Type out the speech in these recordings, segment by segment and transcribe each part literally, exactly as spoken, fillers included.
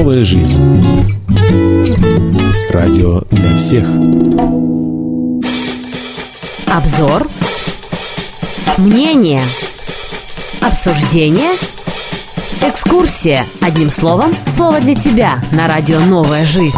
Новая жизнь. Радио для всех. Обзор. Мнение. Обсуждение. Экскурсия. Одним словом, слово для тебя на радио «Новая жизнь».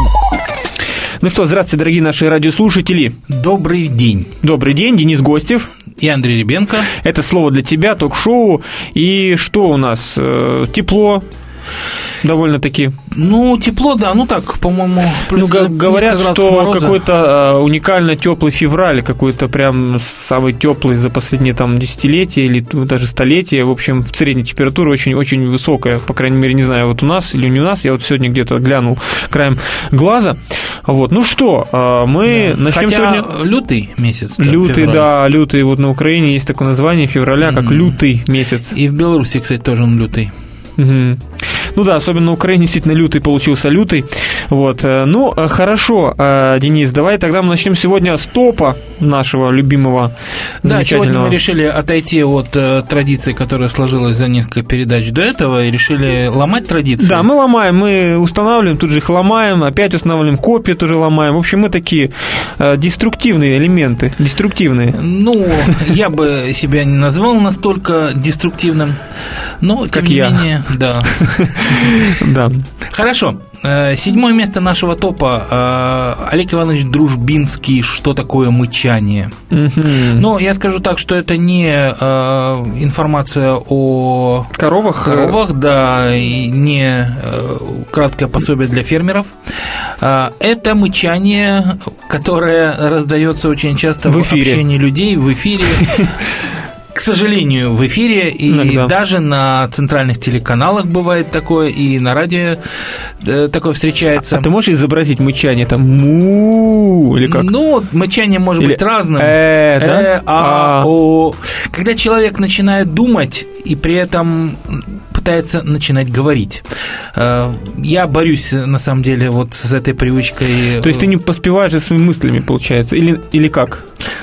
Ну что, здравствуйте, дорогие наши радиослушатели. Добрый день. Добрый день, Денис Гостев. И Андрей Ребенко. Это «Слово для тебя», ток-шоу. И что у нас? Тепло довольно-таки. Ну, тепло, да, ну так, по-моему, плюс ну, говорят, что какой-то уникально теплый февраль, какой-то прям самый теплый за последние там десятилетия или даже столетия. В общем, в средней температура очень-очень высокая, по крайней мере, не знаю, вот у нас или не у нас. Я вот сегодня где-то глянул краем глаза. Вот, ну что, мы да. начнем Хотя сегодня. Лютый месяц. Лютый, февраль. да, лютый. Вот на Украине есть такое название февраля, как mm. лютый месяц. И в Беларуси, кстати, тоже он лютый. Угу. Ну да, особенно на Украине действительно лютый получился, лютый. Вот. Ну, хорошо, Денис, давай тогда мы начнем сегодня с топа нашего любимого, да, сегодня мы решили отойти от традиции, которая сложилась за несколько передач до этого, и решили ломать традиции. Да, мы ломаем, мы устанавливаем, тут же их ломаем, опять устанавливаем, копии тоже ломаем. В общем, мы такие деструктивные элементы, деструктивные. Ну, я бы себя не назвал настолько деструктивным, но, тем не менее, да. Да. Хорошо. Седьмое место нашего топа. Олег Иванович Дружбинский. Что такое мычание? Mm-hmm. Ну, я скажу так, что это не информация о коровах, коровах, да, и не краткое пособие для фермеров. Это мычание, которое раздается очень часто в, в общении людей в эфире. К сожалению, в эфире, и иногда. Даже на центральных телеканалах бывает такое, и на радио такое встречается. А, а ты можешь изобразить мычание, там, му или как? Ну, мычание может или быть разным. Э, да? Э, а, а. О. Когда человек начинает думать и при этом пытается начинать говорить. Я борюсь, на самом деле, вот с этой привычкой. То есть ты не поспеваешь за своими мыслями, получается, или, или как?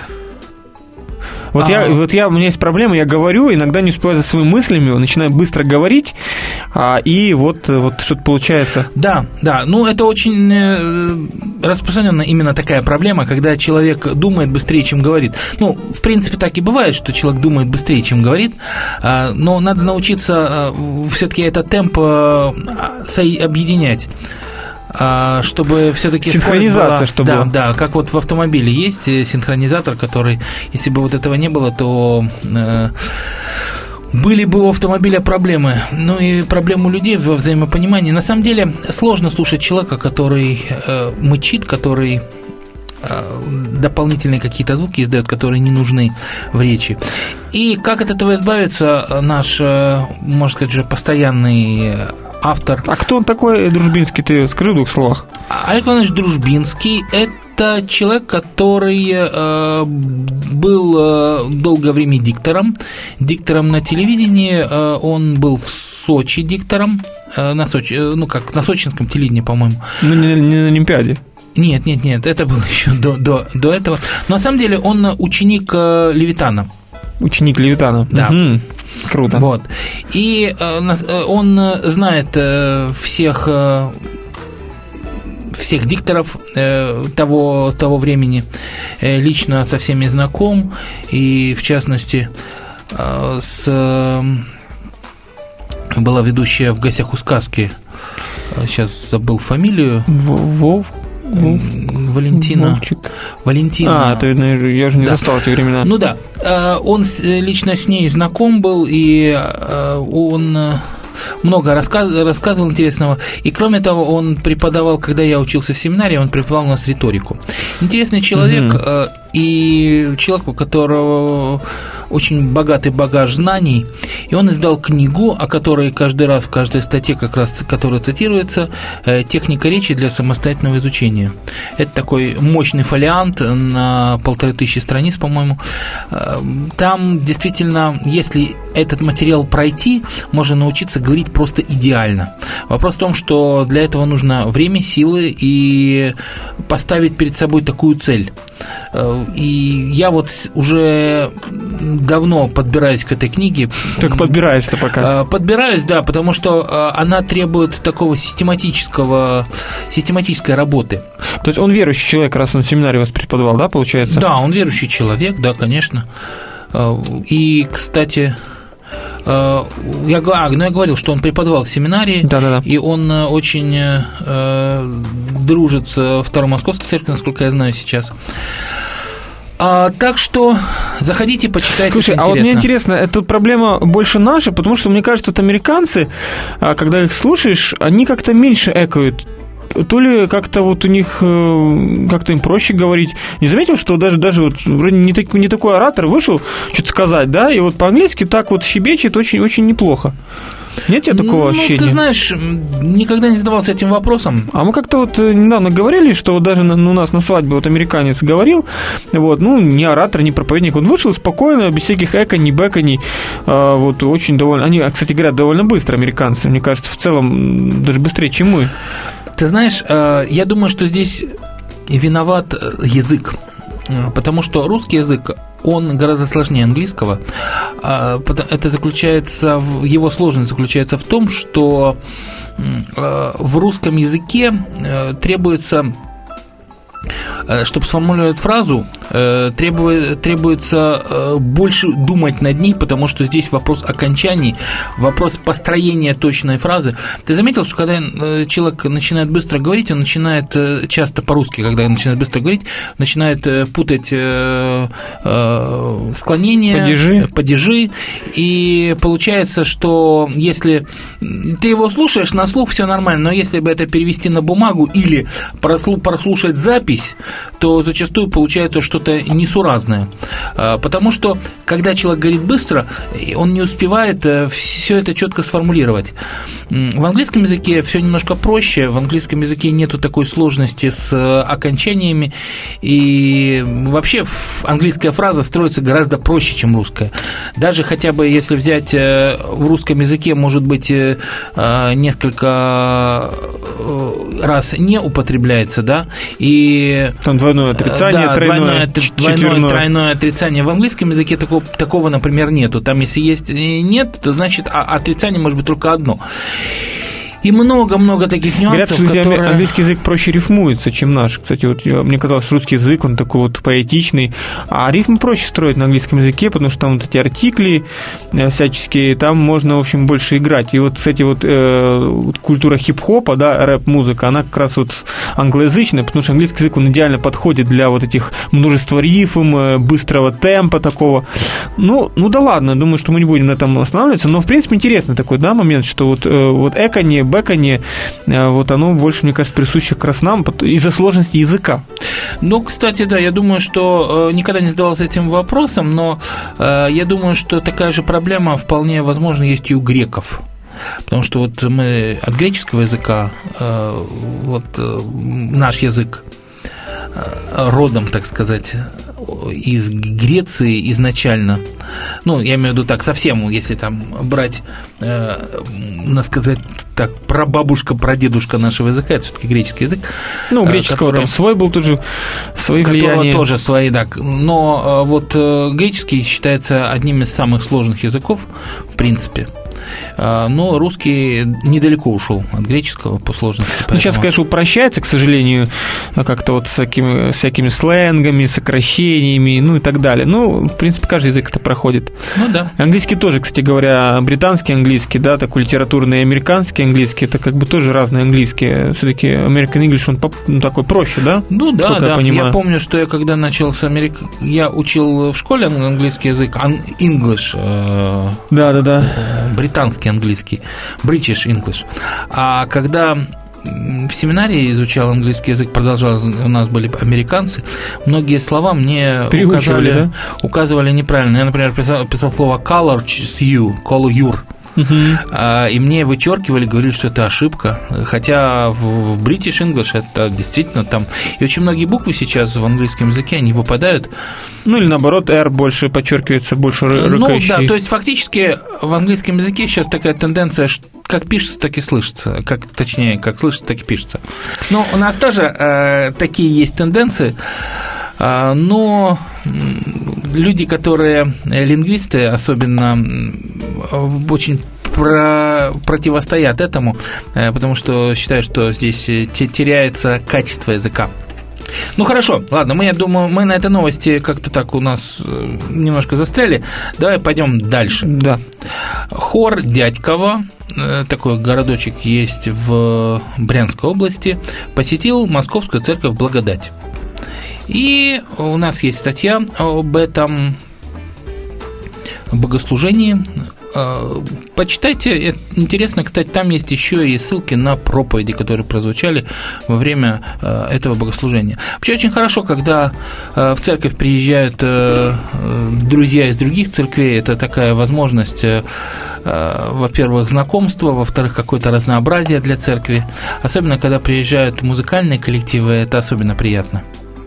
Вот, а, я, вот я, у меня есть проблема, я говорю, иногда не успеваю за своими мыслями, начинаю быстро говорить, а, и вот, вот что-то получается. Да, да, ну это очень распространенная именно такая проблема, когда человек думает быстрее, чем говорит. Ну, в принципе, так и бывает, что человек думает быстрее, чем говорит, но надо научиться все-таки этот темп объединять. Чтобы все-таки синхронизация, была, чтобы да, да, как вот в автомобиле есть синхронизатор, который, если бы вот этого не было, то э, были бы у автомобиля проблемы. Ну и проблемы у людей во взаимопонимании. На самом деле сложно слушать человека, который э, мычит, который э, дополнительные какие-то звуки издает, которые не нужны в речи. И как от этого избавиться, наш, э, можно сказать, уже постоянный автор. А кто он такой, Дружбинский, ты скажи в двух словах? Олег Иванович Дружбинский – это человек, который э, был э, долгое время диктором, диктором на телевидении, э, он был в Сочи диктором, э, на Сочи, э, ну как, на сочинском телевидении, по-моему. Ну, не, не на Олимпиаде. Нет, нет, нет, это было еще до, до, до этого. Но на самом деле он ученик э, Левитана. Ученик Левитана. Да. Угу. Круто. Вот. И э, он знает э, всех, э, всех дикторов э, того, того времени, э, лично со всеми знаком, и в частности э, с, э, была ведущая в «Гостях у сказки», сейчас забыл фамилию. Вов? Валентина. Вовчик. Валентина. А, то я же не да. застал эти времена. Ну да, он лично с ней знаком был, и он много рассказ, рассказывал интересного. И кроме того, он преподавал, когда я учился в семинаре, он преподавал у нас риторику. Интересный человек, угу. И человек, у которого очень богатый багаж знаний, и он издал книгу, о которой каждый раз в каждой статье, как раз, которая цитируется, «Техника речи для самостоятельного изучения». Это такой мощный фолиант на полторы тысячи страниц, по-моему. Там действительно, если этот материал пройти, можно научиться говорить просто идеально. Вопрос в том, что для этого нужно время, силы и поставить перед собой такую цель. И я вот уже давно подбираюсь к этой книге. Только подбираешься пока. Подбираюсь, да, потому что она требует такого систематического, систематической работы. То есть он верующий человек, раз он в семинаре вас преподавал, да, получается? Да, он верующий человек, да, конечно. И, кстати... Я, а, ну, я говорил, что он преподавал в семинарии, да-да-да. И он очень э, дружит с Второй Московской церковью, насколько я знаю сейчас. А, так что заходите, почитайте. Слушай, а вот мне интересно, эта проблема больше наша, потому что, мне кажется, вот американцы, когда их слушаешь, они как-то меньше экают. То ли как-то вот у них как-то им проще говорить. Не заметил, что даже, даже вот вроде не, так, не такой оратор вышел что-то сказать, да, и вот по-английски так вот щебечет очень-очень неплохо. Нет у тебя такого ну, ощущения? Ты знаешь, никогда не задавался этим вопросом. А мы как-то вот недавно говорили, что вот даже у нас на свадьбе вот американец говорил, вот, ну, не оратор, не проповедник, он вышел спокойно, без всяких эконий, бэконий, вот, очень довольно, они, кстати, говорят довольно быстро, американцы, мне кажется, в целом даже быстрее, чем мы. Ты знаешь, я думаю, что здесь виноват язык, потому что русский язык, он гораздо сложнее английского. Это заключается, его сложность заключается в том, что в русском языке требуется, чтобы сформулировать фразу, требуется больше думать над ней, потому что здесь вопрос окончаний, вопрос построения точной фразы. Ты заметил, что когда человек начинает быстро говорить, он начинает, часто по-русски, когда он начинает быстро говорить, начинает путать склонения, падежи. падежи, и получается, что если ты его слушаешь, на слух все нормально, но если бы это перевести на бумагу или прослушать запись, то зачастую получается что-то несуразное. Потому что, когда человек говорит быстро, он не успевает все это четко сформулировать. В английском языке все немножко проще, в английском языке нету такой сложности с окончаниями, и вообще английская фраза строится гораздо проще, чем русская. Даже хотя бы если взять в русском языке, может быть, несколько раз не употребляется, да, и... Там двойное отрицание, да, тройное, двойное, двойное, тройное отрицание. В английском языке такого, такого, например, нету. Там, если есть нет, то значит отрицание может быть только одно. И много-много таких нюансов, говорят, что которые... английский язык проще рифмуется, чем наш. Кстати, вот мне казалось, что русский язык, он такой вот поэтичный, а рифм проще строить на английском языке, потому что там вот эти артикли всяческие, там можно, в общем, больше играть. И вот, кстати, вот, э, вот культура хип-хопа, да, рэп-музыка, она как раз вот англоязычная, потому что английский язык, он идеально подходит для вот этих множества рифм, быстрого темпа такого. Ну, ну да ладно, думаю, что мы не будем на этом останавливаться, но, в принципе, интересный такой, да, момент, что вот, э, вот экони, бэконе, вот оно больше, мне кажется, присуще как раз нам из-за сложности языка. Ну, кстати, да, я думаю, что никогда не задавался этим вопросом, но я думаю, что такая же проблема вполне возможно есть и у греков. Потому что вот мы от греческого языка, вот наш язык родом, так сказать, из Греции изначально, ну, я имею в виду так, совсем, если там брать, э, надо сказать так, прабабушка, прадедушка нашего языка, это все-таки греческий язык. Ну, у греческого который, там свой был тоже, свои влияния. тоже свои, да. Но вот греческий считается одним из самых сложных языков, в принципе. Но русский недалеко ушел от греческого по сложности. Поэтому... Ну, сейчас, конечно, упрощается, к сожалению, как-то вот с всякими, всякими сленгами, сокращениями, ну и так далее. Ну, в принципе, каждый язык это проходит. Ну да. Английский тоже, кстати говоря, британский английский, да, такой литературный, и американский английский, это как бы тоже разные английские. Все-таки American English, он ну, такой проще, да? Ну да, да. Я, я помню, что я когда начал с Америк... Я учил в школе английский язык, English. Э... Да, да, да. Британский английский, British English. А когда в семинарии изучал английский язык, продолжал, у нас были американцы, многие слова мне указывали, да? указывали неправильно. Я, например, писал, писал слово color с you, color. Uh-huh. И мне вычеркивали, говорили, что это ошибка. Хотя в British English это действительно там. И очень многие буквы сейчас в английском языке, они выпадают. Ну или наоборот, R больше подчеркивается, больше рыкающий. Ну да, то есть фактически в английском языке сейчас такая тенденция, как пишется, так и слышится. Как, точнее, как слышится, так и пишется. Но у нас тоже э, такие есть тенденции. Но люди, которые лингвисты, особенно очень про, противостоят этому, потому что считают, что здесь теряется качество языка. Ну хорошо, ладно, мы, я думаю, мы на этой новости как-то так у нас немножко застряли. Давай пойдем дальше. Да. Хор Дядьково, такой городочек есть в Брянской области, посетил Московскую церковь Благодать. И у нас есть статья об этом богослужении. Почитайте, это интересно, кстати, там есть еще и ссылки на проповеди, которые прозвучали во время этого богослужения. Вообще очень хорошо, когда в церковь приезжают друзья из других церквей, это такая возможность, во-первых, знакомства, во-вторых, какое-то разнообразие для церкви, особенно когда приезжают музыкальные коллективы, это особенно приятно.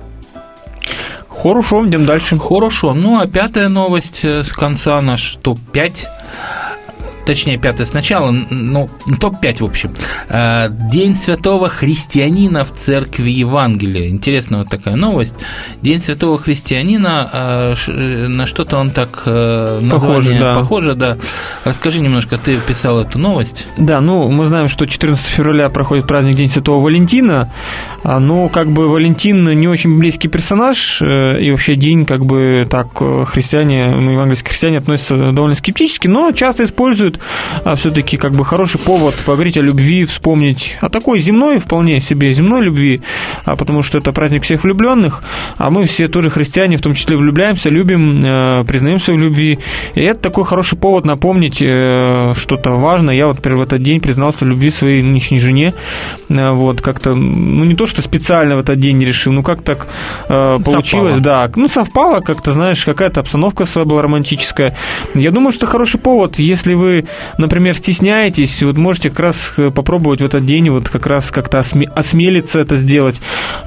Хорошо, идем дальше. Хорошо. Ну, а пятая новость с конца наш топ пять. Точнее, пятая сначала, ну, топ пять, в общем. День святого христианина в церкви Евангелия. Интересная вот такая новость. День святого христианина, на что-то он так похоже, да. Похоже, да. Расскажи немножко, ты писал эту новость. Да, ну, мы знаем, что четырнадцатого февраля проходит праздник День святого Валентина, но как бы Валентин не очень близкий персонаж, и вообще день, как бы так, христиане, ну, евангельские христиане относятся довольно скептически, но часто используют а все-таки как бы хороший повод поговорить о любви, вспомнить о такой земной, вполне себе земной любви, а потому что это праздник всех влюбленных, а мы все тоже христиане, в том числе влюбляемся, любим, признаемся в любви, и это такой хороший повод напомнить что-то важное. Я вот, например, в этот день признался в любви своей нынешней жене, вот, как-то, ну, не то, что специально в этот день не решил, ну, как так получилось, совпало. Да, ну, совпало, как-то, знаешь, какая-то обстановка своя была романтическая. Я думаю, что хороший повод, если вы, например, стесняетесь, вот можете как раз попробовать в этот день вот как раз как-то осмелиться это сделать.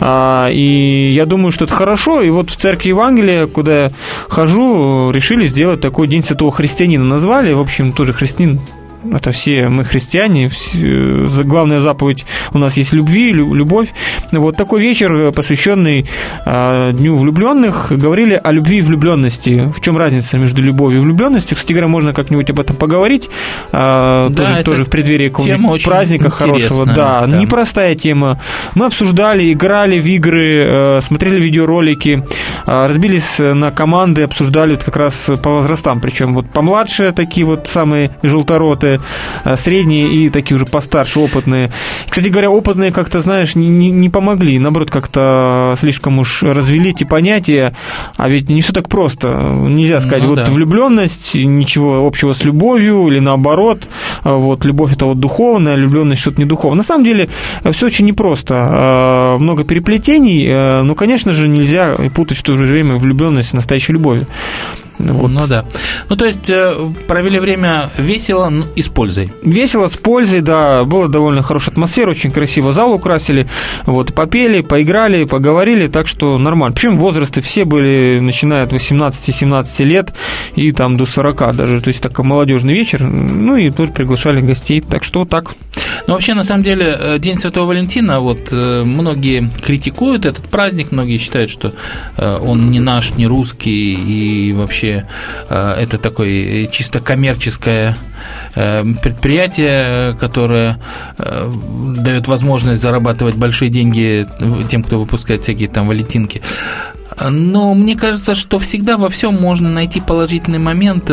И я думаю, что это хорошо. И вот в церкви Евангелия, куда я хожу, решили сделать такой День святого христианина. Назвали, в общем, тоже христианин. Это все мы христиане, все, главная заповедь у нас есть любви, любовь. Вот такой вечер, посвященный а, Дню влюбленных, говорили о любви и влюбленности. В чем разница между любовью и влюбленностью? Кстати говоря, можно как-нибудь об этом поговорить. А, да, тоже, тоже в преддверии какого-нибудь праздника хорошего. Да, да, непростая тема. Мы обсуждали, играли в игры, смотрели видеоролики, разбились на команды, обсуждали вот как раз по возрастам. Причем вот помладше такие вот самые желторотые, средние и такие уже постарше, опытные. Кстати говоря, опытные как-то, знаешь, не, не, не помогли, наоборот, как-то слишком уж развели эти понятия, а ведь не все так просто. Нельзя сказать, ну, вот да. Влюбленность, ничего общего с любовью, или наоборот, вот любовь это вот духовная, влюбленность что-то не духовное. На самом деле, все очень непросто. Много переплетений, но, конечно же, нельзя путать в то же время влюбленность с настоящей любовью. Вот. Ну да. Ну, то есть, провели время весело и с пользой. Весело, с пользой, да. Была довольно хорошая атмосфера, очень красиво зал украсили. Вот, попели, поиграли, поговорили, так что нормально. Причем возрасты все были, начиная от восемнадцати-семнадцати лет и там до сорока даже. То есть, такой молодежный вечер. Ну, и тоже приглашали гостей. Так что вот так. Ну, вообще, на самом деле, День Святого Валентина, вот, многие критикуют этот праздник, многие считают, что он не наш, не русский, и вообще это такое чисто коммерческое предприятие, которое дает возможность зарабатывать большие деньги тем, кто выпускает всякие там валентинки. Но мне кажется, что всегда во всем можно найти положительный момент,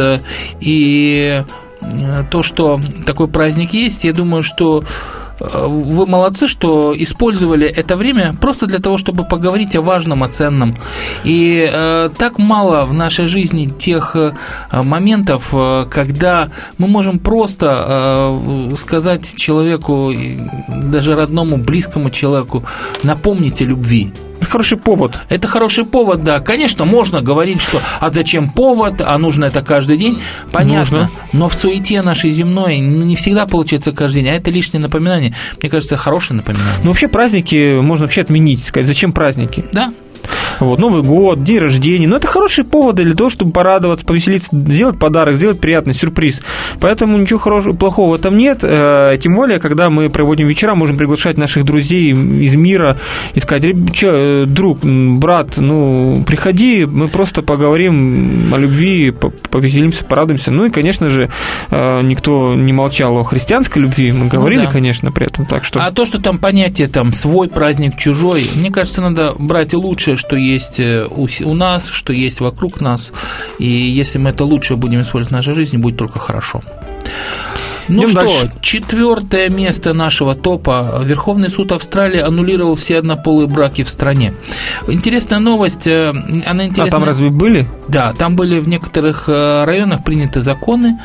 и то, что такой праздник есть, я думаю, что вы молодцы, что использовали это время просто для того, чтобы поговорить о важном, о ценном. И э, так мало в нашей жизни тех э, моментов, э, когда мы можем просто э, сказать человеку, даже родному, близкому человеку, напомнить о любви. Это хороший повод. Это хороший повод, да. Конечно, можно говорить, что а зачем повод, а нужно это каждый день. Понятно. Нужно. Но в суете нашей земной не всегда получается каждый день. А это лишнее напоминание. Мне кажется, хорошее напоминание. Ну, вообще праздники можно вообще отменить. Сказать, зачем праздники? Да. Вот, Новый год, день рождения. Но это хорошие поводы для того, чтобы порадоваться, повеселиться, сделать подарок, сделать приятный сюрприз. Поэтому ничего хорошего, плохого в этом нет. Тем более, когда мы проводим вечера, можем приглашать наших друзей из мира и сказать: что, друг, брат, ну, приходи, мы просто поговорим о любви, повеселимся, порадуемся. Ну и, конечно же, никто не молчал о христианской любви. Мы говорили, ну, да. конечно, при этом. Так что... А то, что там понятие там свой праздник, чужой, мне кажется, надо брать лучшее, что есть у нас, что есть вокруг нас. И если мы это лучшее будем использовать в нашей жизни, будет только хорошо. Ну Идем что, дальше. Четвертое место нашего топа. Верховный суд Австралии аннулировал все однополые браки в стране. Интересная новость. Она интересная. А там разве были? Да, там были в некоторых районах приняты законы,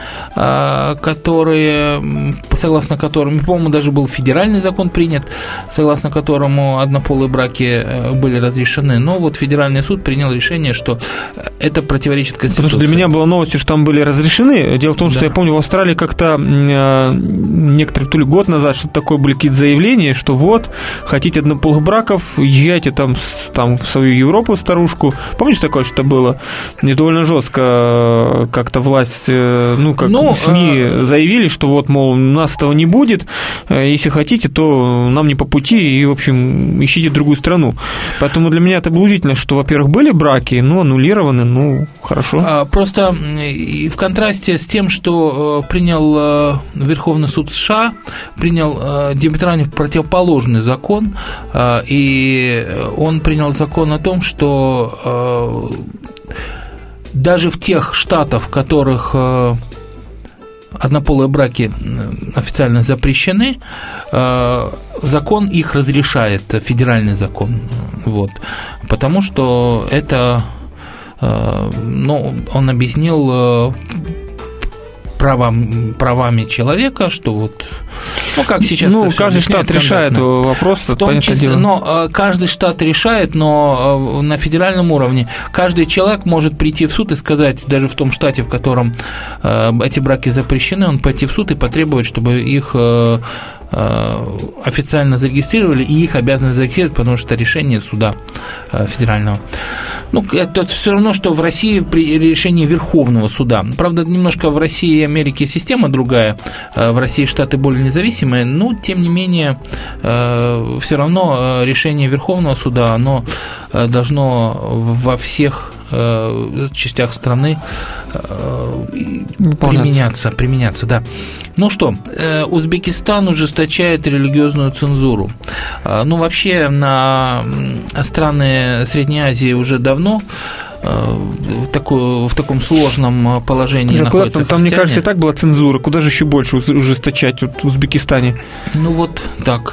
которые, согласно которым, по-моему, даже был федеральный закон принят, согласно которому однополые браки были разрешены. Но вот федеральный суд принял решение, что это противоречит Конституции. Потому что для меня была новость, что там были разрешены. Дело в том, что да. я помню, в Австралии как-то некоторые, то ли год назад, что-то такое, были какие-то заявления, что вот, хотите однополых браков, езжайте там, там в свою Европу, старушку. Помнишь такое, что-то было? Не довольно жестко как-то власть, ну, как ну, СМИ а... заявили, что вот, мол, у нас этого не будет, если хотите, то нам не по пути, и, в общем, ищите другую страну. Поэтому для меня это было удивительно, что, во-первых, были браки, ну, аннулированы, ну, хорошо. Просто в контрасте с тем, что принял Верховный суд США, принял э, диаметрально противоположный закон, э, и он принял закон о том, что э, даже в тех штатах, в которых э, однополые браки официально запрещены, э, закон их разрешает, федеральный закон, вот, потому что это, э, ну, он объяснил э, Правам, правами человека, что вот, ну, как сейчас... Ну, каждый штат решает вопрос, в том числе, но каждый штат решает, но на федеральном уровне каждый человек может прийти в суд и сказать, даже в том штате, в котором эти браки запрещены, он пойти в суд и потребовать, чтобы их официально зарегистрировали, и их обязаны зарегистрировать, потому что это решение суда федерального. Ну, это все равно, что в России при решении Верховного суда. Правда, немножко в России и Америке система другая, в России штаты более независимые, но, тем не менее, все равно решение Верховного суда, оно должно во всех частях страны применяться, применяться, да. Ну что, Узбекистан ужесточает религиозную цензуру. Ну, вообще, на страны Средней Азии уже давно в, такую, в таком сложном положении Же, находятся там, там, мне кажется, и так была цензура. Куда же еще больше ужесточать вот, в Узбекистане? Ну, вот так.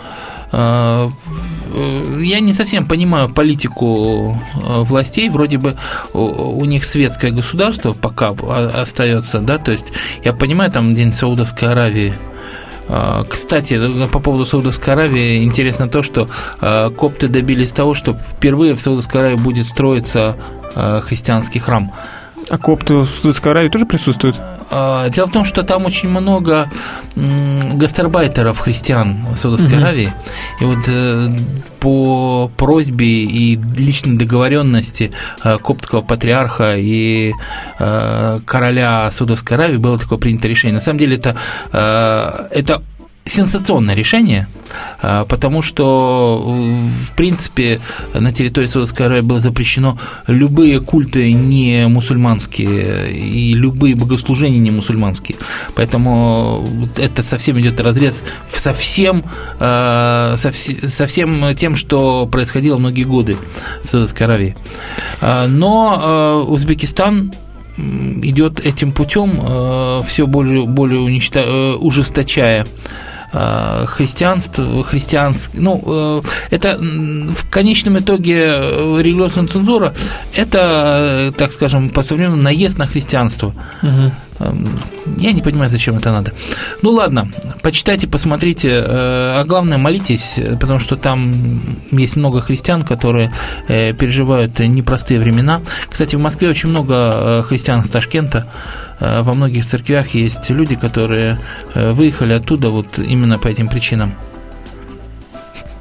Я не совсем понимаю политику властей, вроде бы у них светское государство пока остается, да, то есть я понимаю, там день Саудовской Аравии. Кстати, по поводу Саудовской Аравии интересно то, что копты добились того, что впервые в Саудовской Аравии будет строиться христианский храм. А копты в Саудовской Аравии тоже присутствуют? Дело в том, что там очень много гастарбайтеров христиан в Саудовской угу. Аравии. И вот по просьбе и личной договоренности коптского патриарха и короля Саудовской Аравии было такое принято решение. На самом деле это, это сенсационное решение, потому что, в принципе, на территории Саудовской Аравии было запрещено любые культы не мусульманские и любые богослужения не мусульманские. Поэтому это совсем идет разрез со всем, со всем тем, что происходило многие годы в Саудовской Аравии. Но Узбекистан идет этим путем, все более, более уничтож... ужесточая христианство, христианство, ну, это в конечном итоге религиозная цензура, это, так скажем, по современному наезд на христианство. Угу. Я не понимаю, зачем это надо. Ну, ладно, почитайте, посмотрите, а главное, молитесь, потому что там есть много христиан, которые переживают непростые времена. Кстати, в Москве очень много христиан с Ташкента. Во многих церквях есть люди, которые выехали оттуда вот именно по этим причинам.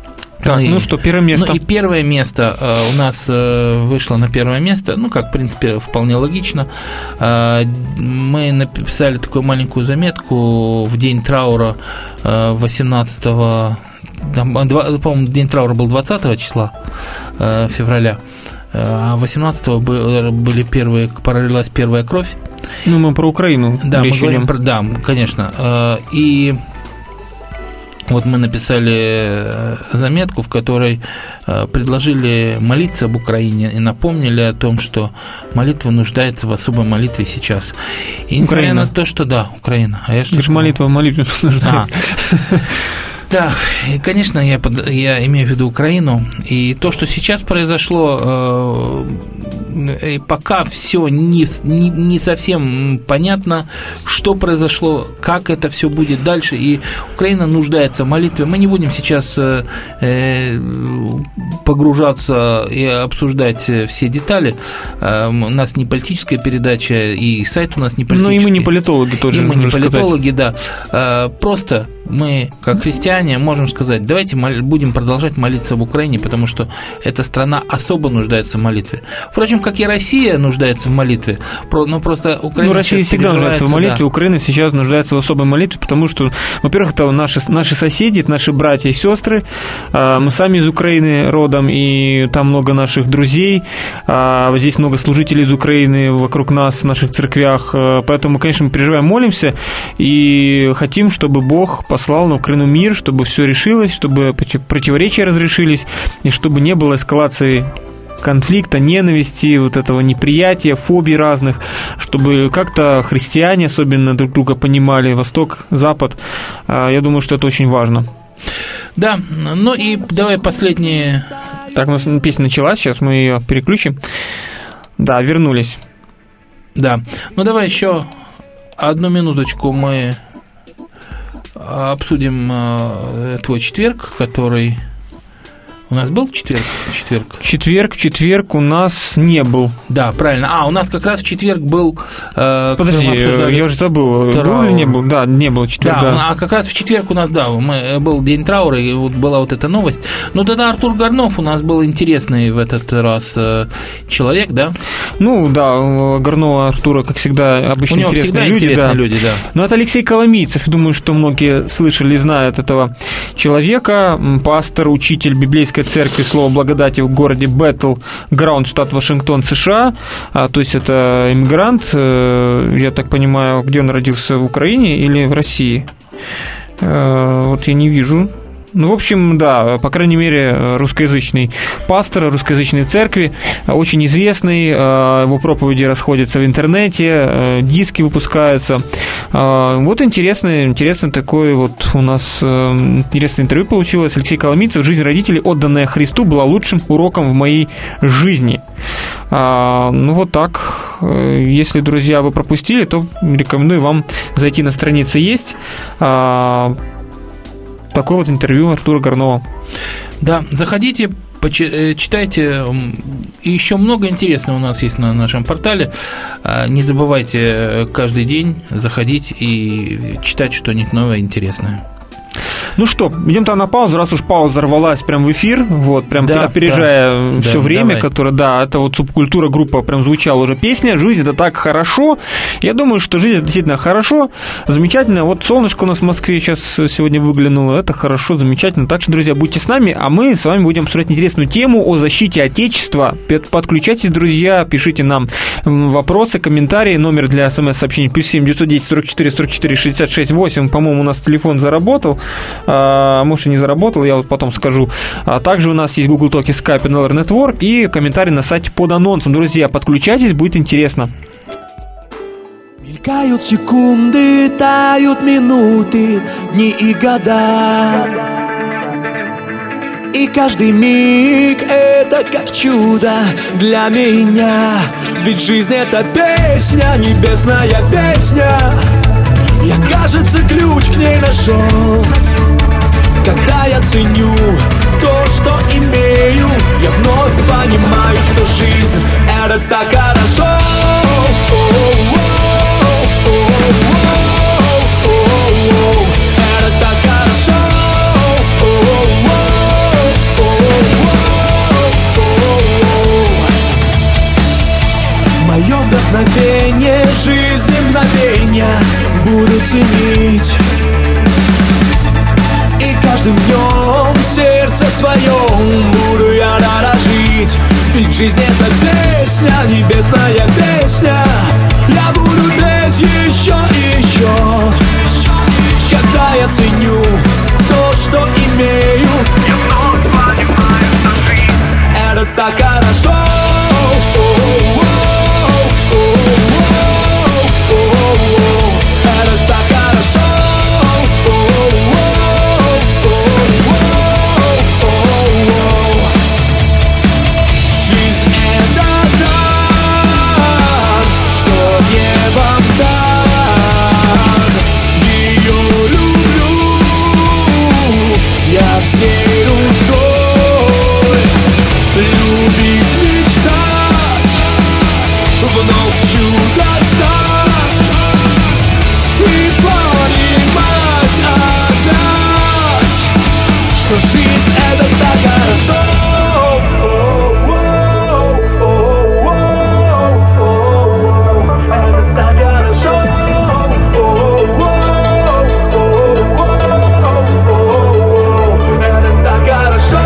Так, ну, ну что, первое место. Ну и первое место э, у нас э, вышло на первое место, ну, как, в принципе, вполне логично. Э, мы написали такую маленькую заметку в день траура э, восемнадцатого, по-моему, день траура был двадцатого числа э, февраля, а восемнадцатого были первые, пролилась первая кровь. Ну, мы про Украину. Да, мы говорим про, да, конечно. И вот мы написали заметку, в которой предложили молиться об Украине и напомнили о том, что молитва нуждается в особой молитве сейчас. И несмотря Украина. на то, что да, Украина. А я что Лишь молитва в молитве нуждается. А. Да, и, конечно, я, под, я имею в виду Украину, и то, что сейчас произошло, э, пока все не, не, не совсем понятно, что произошло, как это все будет дальше, и Украина нуждается в молитве. Мы не будем сейчас э, погружаться и обсуждать все детали. Э, у нас не политическая передача, и сайт у нас не политический. Ну, и мы не политологи тоже. И мы не политологи, сказать. да. Э, просто мы, как христиане, можем сказать, давайте будем продолжать молиться об Украине, потому что эта страна особо нуждается в молитве. Впрочем, как и Россия нуждается в молитве, но просто Украина ну, Россия всегда нуждается в молитве, да. Украина сейчас нуждается в особой молитве, потому что, во-первых, это наши, наши соседи, это наши братья и сестры, мы сами из Украины родом, и там много наших друзей, здесь много служителей из Украины вокруг нас, в наших церквях, поэтому, конечно, мы переживаем, молимся, и хотим, чтобы Бог послал на Украину мир, чтобы все решилось, чтобы противоречия разрешились, и чтобы не было эскалации конфликта, ненависти, вот этого неприятия, фобий разных, чтобы как-то христиане особенно друг друга понимали, Восток, Запад. Я думаю, что это очень важно. Да, ну и давай последние... Так, у нас песня началась, сейчас мы ее переключим. Да, вернулись. Да, ну давай еще одну минуточку мы обсудим э, твой четверг, который... У нас был четверг? Четверг. Четверг, четверг у нас не был. Да, правильно. А, у нас как раз в четверг был... Э, Подожди, я уже забыл. Траур. Был или не был? Да, не был четверг. Да, да, а как раз в четверг у нас, да, мы, был день траура, и вот была вот эта новость. Но тогда Артур Горнов у нас был интересный в этот раз э, человек, да? Ну, да, у Горнова Артура, как всегда, обычно у него интересные всегда люди. интересные да. люди, да. Но это Алексей Коломийцев. Думаю, что многие слышали, знают этого человека. Пастор, учитель библейской церкви Слова Благодати в городе Бэтл Граунд, штат Вашингтон, США. А, то есть это иммигрант, э, я так понимаю, где он родился, в Украине или в России? Э, вот я не вижу. Ну, в общем, да, по крайней мере, русскоязычный пастор русскоязычной церкви, очень известный, его проповеди расходятся в интернете, диски выпускаются. Вот интересный, интересный такой вот у нас интересное интервью получилось. Алексей Коломийцев: «Жизнь родителей, отданная Христу, была лучшим уроком в моей жизни». Ну, вот так. Если, друзья, вы пропустили, то рекомендую вам зайти на страницы «Есть». Такое вот интервью Артура Горнова. Да, заходите, читайте. И еще много интересного у нас есть на нашем портале. Не забывайте каждый день заходить и читать что-нибудь новое, интересное. Ну что, идем там на паузу, раз уж пауза рвалась прям в эфир, вот, прям да, опережая да, все да, время, давай. Которое, да, это вот субкультура группа, прям звучала уже песня «Жизнь – это так хорошо». Я думаю, что жизнь – это действительно хорошо, замечательно. Вот солнышко у нас в Москве сейчас сегодня выглянуло, это хорошо, замечательно. Так что, друзья, будьте с нами, а мы с вами будем обсуждать интересную тему о защите Отечества. Подключайтесь, друзья, пишите нам вопросы, комментарии. Номер для смс-сообщений плюс семь девятьсот десять сорок четыре сорок четыре шестьдесят шесть восемь. По-моему, у нас телефон заработал. А, может, и не заработал, я вот потом скажу. А также у нас есть Google Talk, Skype, эн эл ар Network и комментарий на сайте под анонсом. Друзья, подключайтесь, будет интересно. Мелькают секунды, тают минуты, дни и года. И каждый миг это как чудо для меня. Ведь жизнь это песня, небесная песня. Я, кажется, ключ к ней нашел. Когда я ценю то, что имею, я вновь понимаю, что жизнь — это так хорошо. Это так хорошо. каждым днем в сердце своем буду я дорожить. Ведь жизнь это песня, небесная песня. Я буду петь еще и еще. Когда я ценю то, что имею, я вновь понимаю, что жизнь это так хорошо. Это так хорошо. Жизнь это дар, что небом дан. Ее люблю я всей душой. Любить, мечтать, вновь чудо ждать и понимать опять, что жизнь это так хорошо. Это так хорошо. Это так хорошо.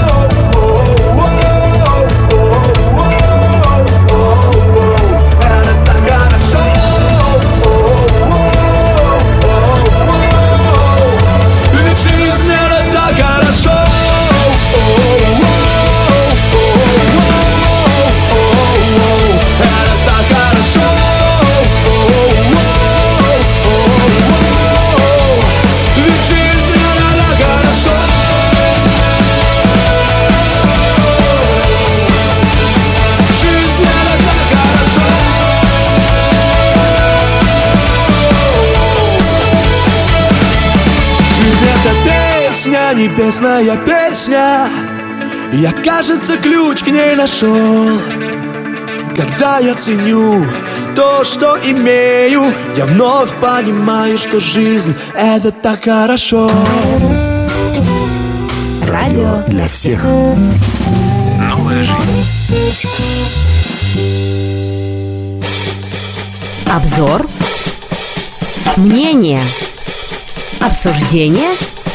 Небесная песня, я, кажется, ключ к ней нашел. Когда я ценю то, что имею, я вновь понимаю, что жизнь это так хорошо. Радио для всех. Новая жизнь. Обзор. Мнение. Обсуждение.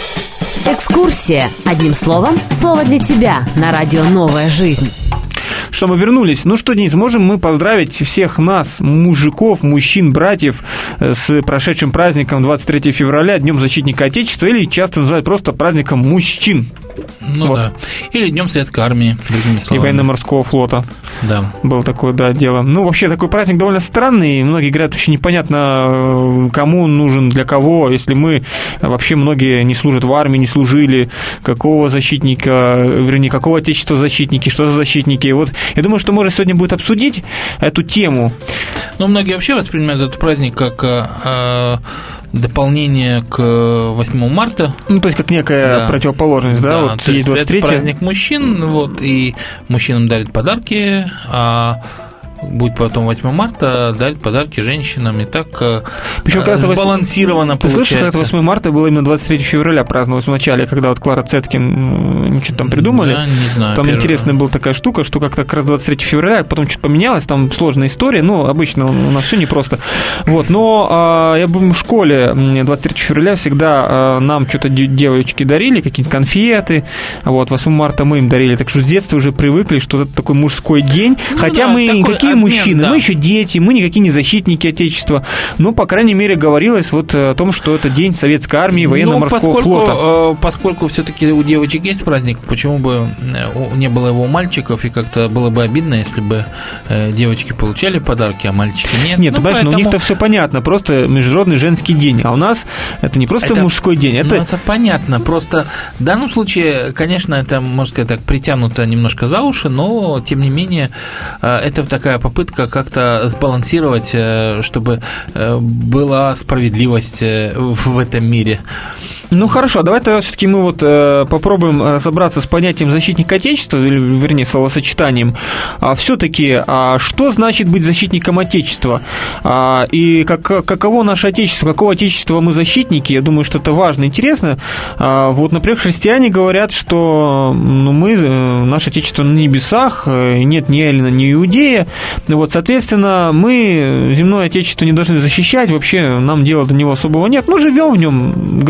Экскурсия. Одним словом, слово для тебя на радио «Новая жизнь». Что мы вернулись. Ну что, Денис, можем мы поздравить всех нас, мужиков, мужчин, братьев, с прошедшим праздником двадцать третьего февраля, Днем защитника Отечества, или часто называют просто праздником мужчин. Ну вот. Да. Или Днем Советской Армии, другими словами. И военно-морского флота. Да. Было такое, да, дело. Ну, вообще, такой праздник довольно странный. Многие говорят, вообще непонятно, кому он нужен, для кого. Если мы, вообще, многие не служат в армии, не служили. Какого защитника, вернее, какого отечества защитники, что за защитники. Вот я думаю, что можно сегодня будет обсудить эту тему. Ну, многие вообще воспринимают этот праздник как э, дополнение к восьмому марта. Ну, то есть, как некая да. противоположность, да? Да, вот то есть двадцать третье. Это праздник мужчин, вот, и мужчинам дарят подарки, а будет потом восьмого марта, дарят подарки женщинам, и так Причем, сбалансировано восьмого... Ты получается. слышишь, что восьмого марта было именно двадцать третьего февраля праздновалось в начале, когда вот Клара Цеткин что-то там придумали. Да, не знаю. Там первый... интересная была такая штука, что как-то как раз двадцать третьего февраля, потом что-то поменялось, там сложная история, ну, обычно у нас все непросто. Вот, но а, я помню, в школе двадцать третьего февраля всегда а, нам что-то девочки дарили, какие-то конфеты, вот, восьмого марта мы им дарили, так что с детства уже привыкли, что это такой мужской день, ну, хотя да, мы никакие обмен, мужчины, да. мы еще дети, мы никакие не защитники Отечества, но, по крайней мере, говорилось вот о том, что это день Советской армии, военно-морского флота. Поскольку все-таки у девочек есть праздник, почему бы не было его у мальчиков, и как-то было бы обидно, если бы девочки получали подарки, а мальчики нет. Нет, ну, понимаешь, поэтому... у них-то все понятно, просто Международный женский день, а у нас это не просто это, мужской день. Это... Ну, это понятно, просто в данном случае, конечно, это, можно сказать так, притянуто немножко за уши, но, тем не менее, это такая попытка как-то сбалансировать, чтобы была справедливость в этом мире. Ну хорошо, давай-то все-таки мы вот э, попробуем разобраться с понятием защитника Отечества, или, вернее, словосочетанием. А все-таки, а что значит быть защитником Отечества? А, и как, каково наше Отечество, какого Отечества мы защитники? Я думаю, что это важно, интересно. А, вот, например, христиане говорят, что ну, мы, наше Отечество на небесах, нет ни Эллина, ни Иудея. Вот, соответственно, мы земное Отечество не должны защищать, вообще нам дела до него особого нет. Мы живем в нем, граждане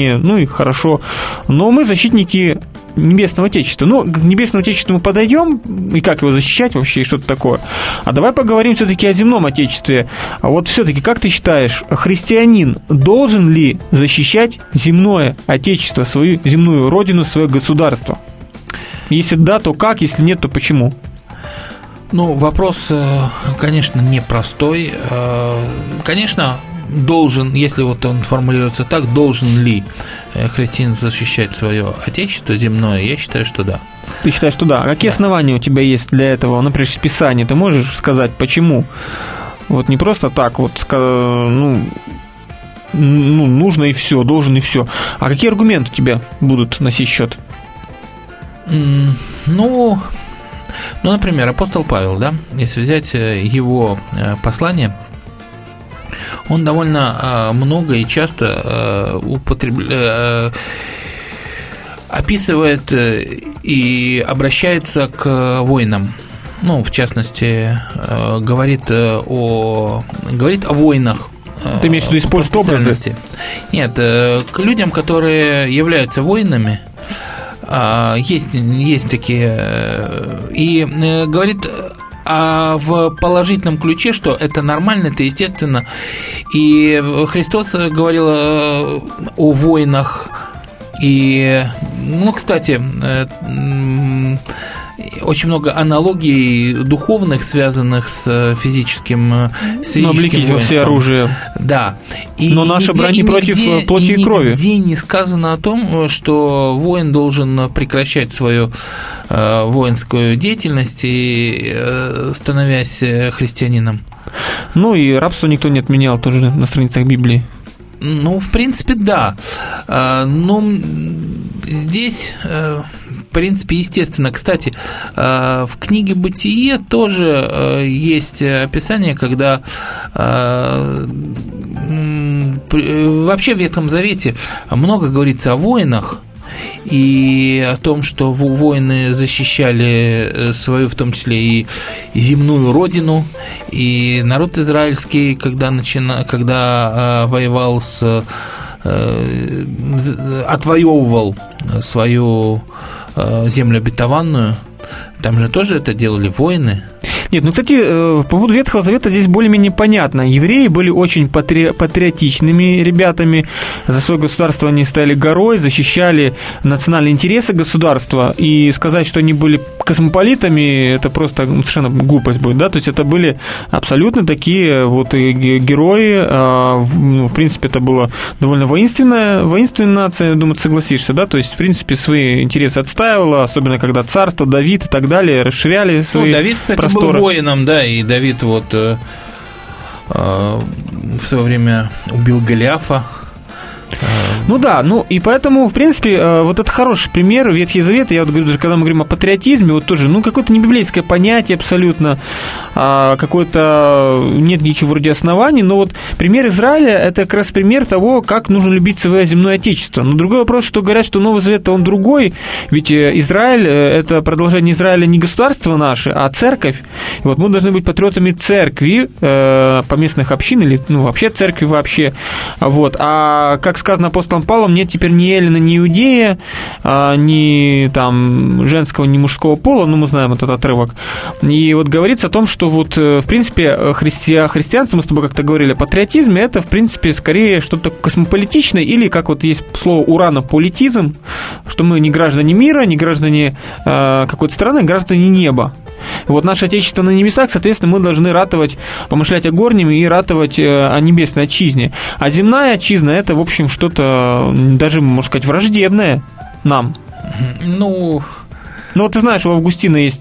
рождения, ну и хорошо. Но мы защитники Небесного Отечества. Ну, к Небесному Отечеству мы подойдем, и как его защищать вообще, и что-то такое. А давай поговорим все-таки о земном Отечестве. А вот все-таки, как ты считаешь, христианин должен ли защищать земное Отечество, свою земную родину, свое государство? Если да, то как? Если нет, то почему? Ну, вопрос, конечно, непростой. Конечно, должен, если вот он формулируется так, должен ли христианин защищать свое отечество земное, я считаю, что да. Ты считаешь, что да? А какие да. основания у тебя есть для этого? Например, из Писания ты можешь сказать, почему? Вот не просто так, вот, ну, ну нужно и все, должен и все. А какие аргументы у тебя будут на сей счет? Mm, ну, ну, например, апостол Павел, да, если взять его послание, он довольно много и часто употребляет, описывает и обращается к воинам. Ну, в частности, говорит о, говорит о войнах. Ты имеешь в виду использовать образы? Нет, к людям, которые являются воинами, есть, есть такие, и говорит а в положительном ключе, что это нормально, это естественно. И Христос говорил о войнах. И, ну, кстати, очень много аналогий духовных, связанных с физическим, с физическим воинством. Все оружие. Да. И Но наша брань не против нигде, плоти и, и крови. Нигде не сказано о том, что воин должен прекращать свою э, воинскую деятельность, и, э, становясь христианином. Ну и рабство никто не отменял тоже на страницах Библии. Ну, в принципе, да. Но здесь, в принципе, естественно. Кстати, в книге «Бытие» тоже есть описание, когда вообще в Ветхом Завете много говорится о воинах, и о том, что воины защищали свою, в том числе и земную родину, и народ израильский, когда, начина... когда воевал с... отвоевывал свою землю обетованную, там же тоже это делали воины. Нет, ну, кстати, по поводу Ветхого Завета здесь более-менее понятно. Евреи были очень патри... патриотичными ребятами. За свое государство они стояли горой, защищали национальные интересы государства. И сказать, что они были космополитами, это просто совершенно глупость будет, да? То есть это были абсолютно такие вот герои. В принципе, это была довольно воинственная, воинственная нация, я думаю, ты согласишься, да? То есть, в принципе, свои интересы отстаивала, особенно когда царство, Давид и так далее расширяли свои ну, Давид, кстати, просторы. Был воином, да, и Давид вот э, э, в свое время убил Голиафа. Ну да, ну и поэтому, в принципе, вот это хороший пример, Ветхий Завет, я вот говорю, даже когда мы говорим о патриотизме, вот тоже, ну, какое-то не библейское понятие абсолютно, а какое-то, нет никаких вроде оснований, но вот пример Израиля, это как раз пример того, как нужно любить свое земное отечество. Но другой вопрос, что говорят, что Новый Завет, он другой, ведь Израиль, это продолжение Израиля не государство наше, а церковь. И вот мы должны быть патриотами церкви, э, поместных общин, или, ну, вообще церкви вообще, вот, а как сказано апостолом Павлом, нет теперь ни Эллина, ни Иудея, ни там женского, ни мужского пола, ну, мы знаем этот отрывок. И вот говорится о том, что вот, в принципе, христи... христианство, мы с тобой как-то говорили о патриотизме, это, в принципе, скорее что-то космополитичное, или, как вот есть слово уранополитизм, что мы не граждане мира, не граждане э, какой-то страны, а граждане неба. И вот наше Отечество на небесах, соответственно, мы должны ратовать, помышлять о горнем и ратовать о небесной отчизне. А земная отчизна – это, в общем, что-то даже, можно сказать, враждебное нам. Ну... Ну, вот ты знаешь, у Августина есть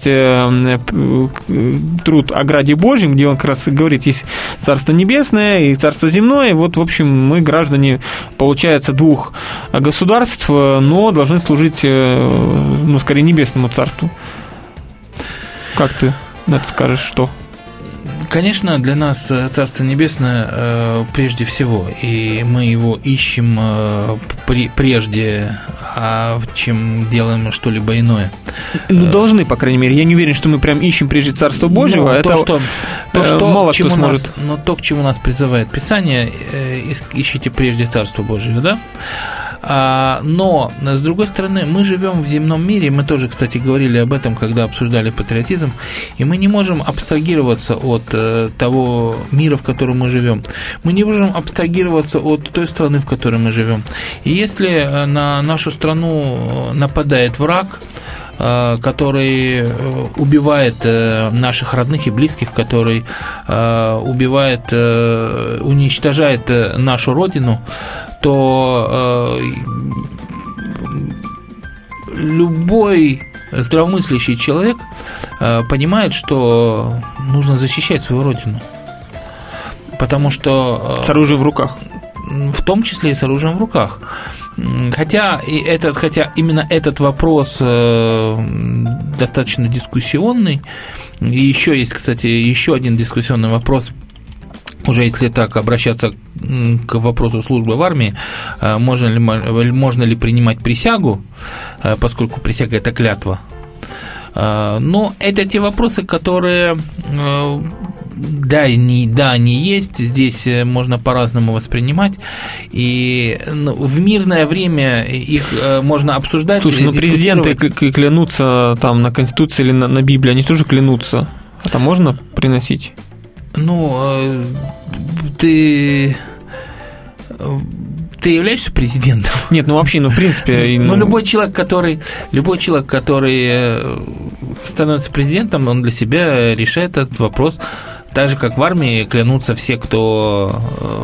труд о Граде Божьем, где он как раз говорит, есть Царство Небесное и Царство Земное. И вот, в общем, мы, граждане, получается, двух государств, но должны служить, ну, скорее, Небесному Царству. Как ты на это скажешь, что? Конечно, для нас Царство Небесное э, прежде всего, и мы его ищем э, при, прежде, а, чем делаем что-либо иное. Ну, должны, по крайней мере. Я не уверен, что мы прям ищем прежде Царство Божьего. Ну, это то, что, то, что, мало кто кто нас, сможет. Но то, к чему нас призывает Писание, э, ищите прежде Царство Божие, да? Но, с другой стороны, мы живем в земном мире, мы тоже, кстати, говорили об этом, когда обсуждали патриотизм, и мы не можем абстрагироваться от того мира, в котором мы живем. Мы не можем абстрагироваться от той страны, в которой мы живем. И если на нашу страну нападает враг, который убивает наших родных и близких, который убивает, уничтожает нашу родину, то любой здравомыслящий человек понимает, что нужно защищать свою родину. Потому что... С оружием в руках. В том числе и с оружием в руках. Хотя, и этот, хотя именно этот вопрос э, достаточно дискуссионный. И еще есть, кстати, еще один дискуссионный вопрос. Уже если так обращаться к вопросу службы в армии, можно ли, можно ли принимать присягу, поскольку присяга – это клятва. Но это те вопросы, которые... Да, они, да, они есть, здесь можно по-разному воспринимать, и ну, в мирное время их можно обсуждать. Слушай, ну президенты клянутся там на Конституции или на, на Библии, они тоже клянутся, это можно приносить? Ну, ты... Ты являешься президентом? Нет, ну вообще, ну в принципе... Ну, ну любой человек, который, любой человек, который становится президентом, он для себя решает этот вопрос. Так же, как в армии клянутся все, кто,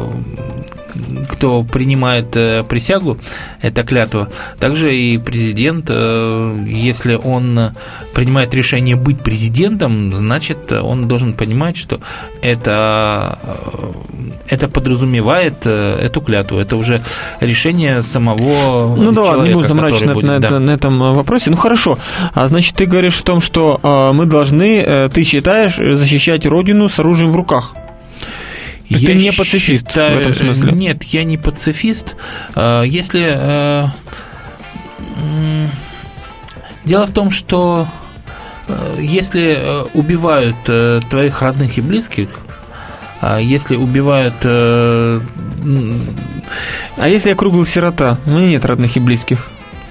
кто принимает присягу, это клятва. Также и президент, если он принимает решение быть президентом, значит, он должен понимать, что это, это подразумевает эту клятву. Это уже решение самого ну, человека. Ну да, не буду заморачиваться на, на, да. на этом вопросе. Ну хорошо, а значит, ты говоришь о том, что мы должны, ты считаешь, защищать Родину с оружием в руках. То есть я ты не пацифист считаю, в этом смысле? Нет, я не пацифист. Если... Дело в том, что если убивают твоих родных и близких, если убивают... А если я круглый сирота? У меня нет родных и близких.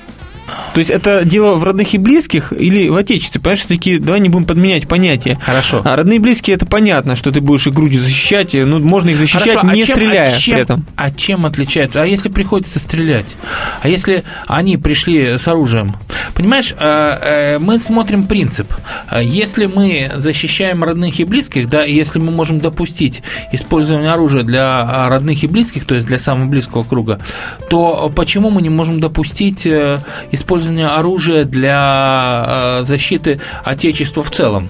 То есть это дело в родных и близких или в отечестве? Понимаешь, все-таки давай не будем подменять понятия. Хорошо. А родные и близкие, это понятно, что ты будешь их грудью защищать, ну, можно их защищать, Хорошо, не а чем, стреляя а чем, при этом. А чем отличается? А если приходится стрелять? А если они пришли с оружием? Понимаешь, мы смотрим принцип. Если мы защищаем родных и близких, да, и если мы можем допустить использование оружия для родных и близких, то есть для самого близкого круга, то почему мы не можем допустить использование оружия для защиты Отечества в целом?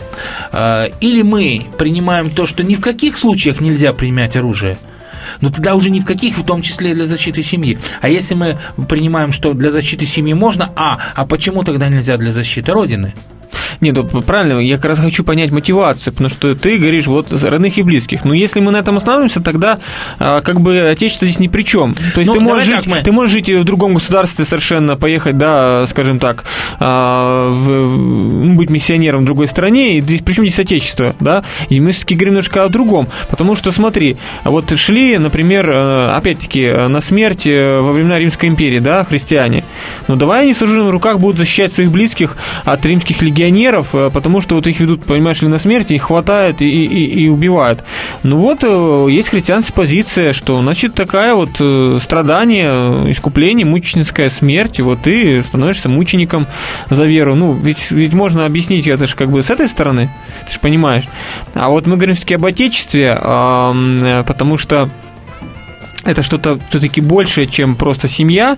Или мы принимаем то, что ни в каких случаях нельзя применять оружие, но тогда уже ни в каких, в том числе и для защиты семьи. А если мы принимаем, что для защиты семьи можно, а, а почему тогда нельзя для защиты Родины? Нет, ну, правильно, я как раз хочу понять мотивацию, потому что ты говоришь вот родных и близких. Но если мы на этом останавливаемся, тогда а, как бы отечество здесь ни при чем. То есть ну, ты, можешь жить, мы... ты можешь жить в другом государстве совершенно, поехать, да, скажем так, а, в, быть миссионером в другой стране, и здесь, причем здесь отечество, да, и мы все-таки говорим немножко о другом, потому что, смотри, вот шли, например, опять-таки, на смерть во времена Римской империи, да, христиане, ну давай они с оружием в руках будут защищать своих близких от римских легионеров, потому что вот их ведут, понимаешь ли, на смерть, их хватает и, и, и убивают. Ну вот, есть христианская позиция, что, значит, такая вот страдание, искупление, мученическая смерть, вот ты становишься мучеником за веру. Ну, ведь, ведь можно объяснить это же как бы с этой стороны, ты же понимаешь. А вот мы говорим все-таки об Отечестве, потому что это что-то все-таки большее, чем просто семья,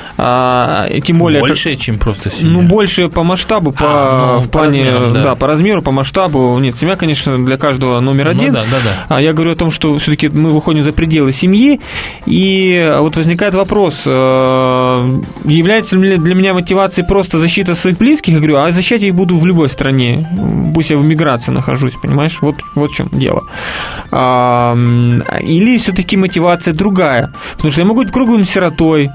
а, тем более... Большее, чем просто семья? Ну, больше по масштабу, по, а, ну, в по плане, размеру, да. да, по размеру, по масштабу. Нет, семья, конечно, для каждого номер один. Ну, да, да, да. А я говорю о том, что все-таки мы выходим за пределы семьи, и вот возникает вопрос, является ли для меня мотивацией просто защита своих близких? Я говорю, а защищать я их буду в любой стране, пусть я в эмиграции нахожусь, понимаешь? Вот, вот в чем дело. А, или все-таки мотивация другая? Потому что я могу быть круглым сиротой,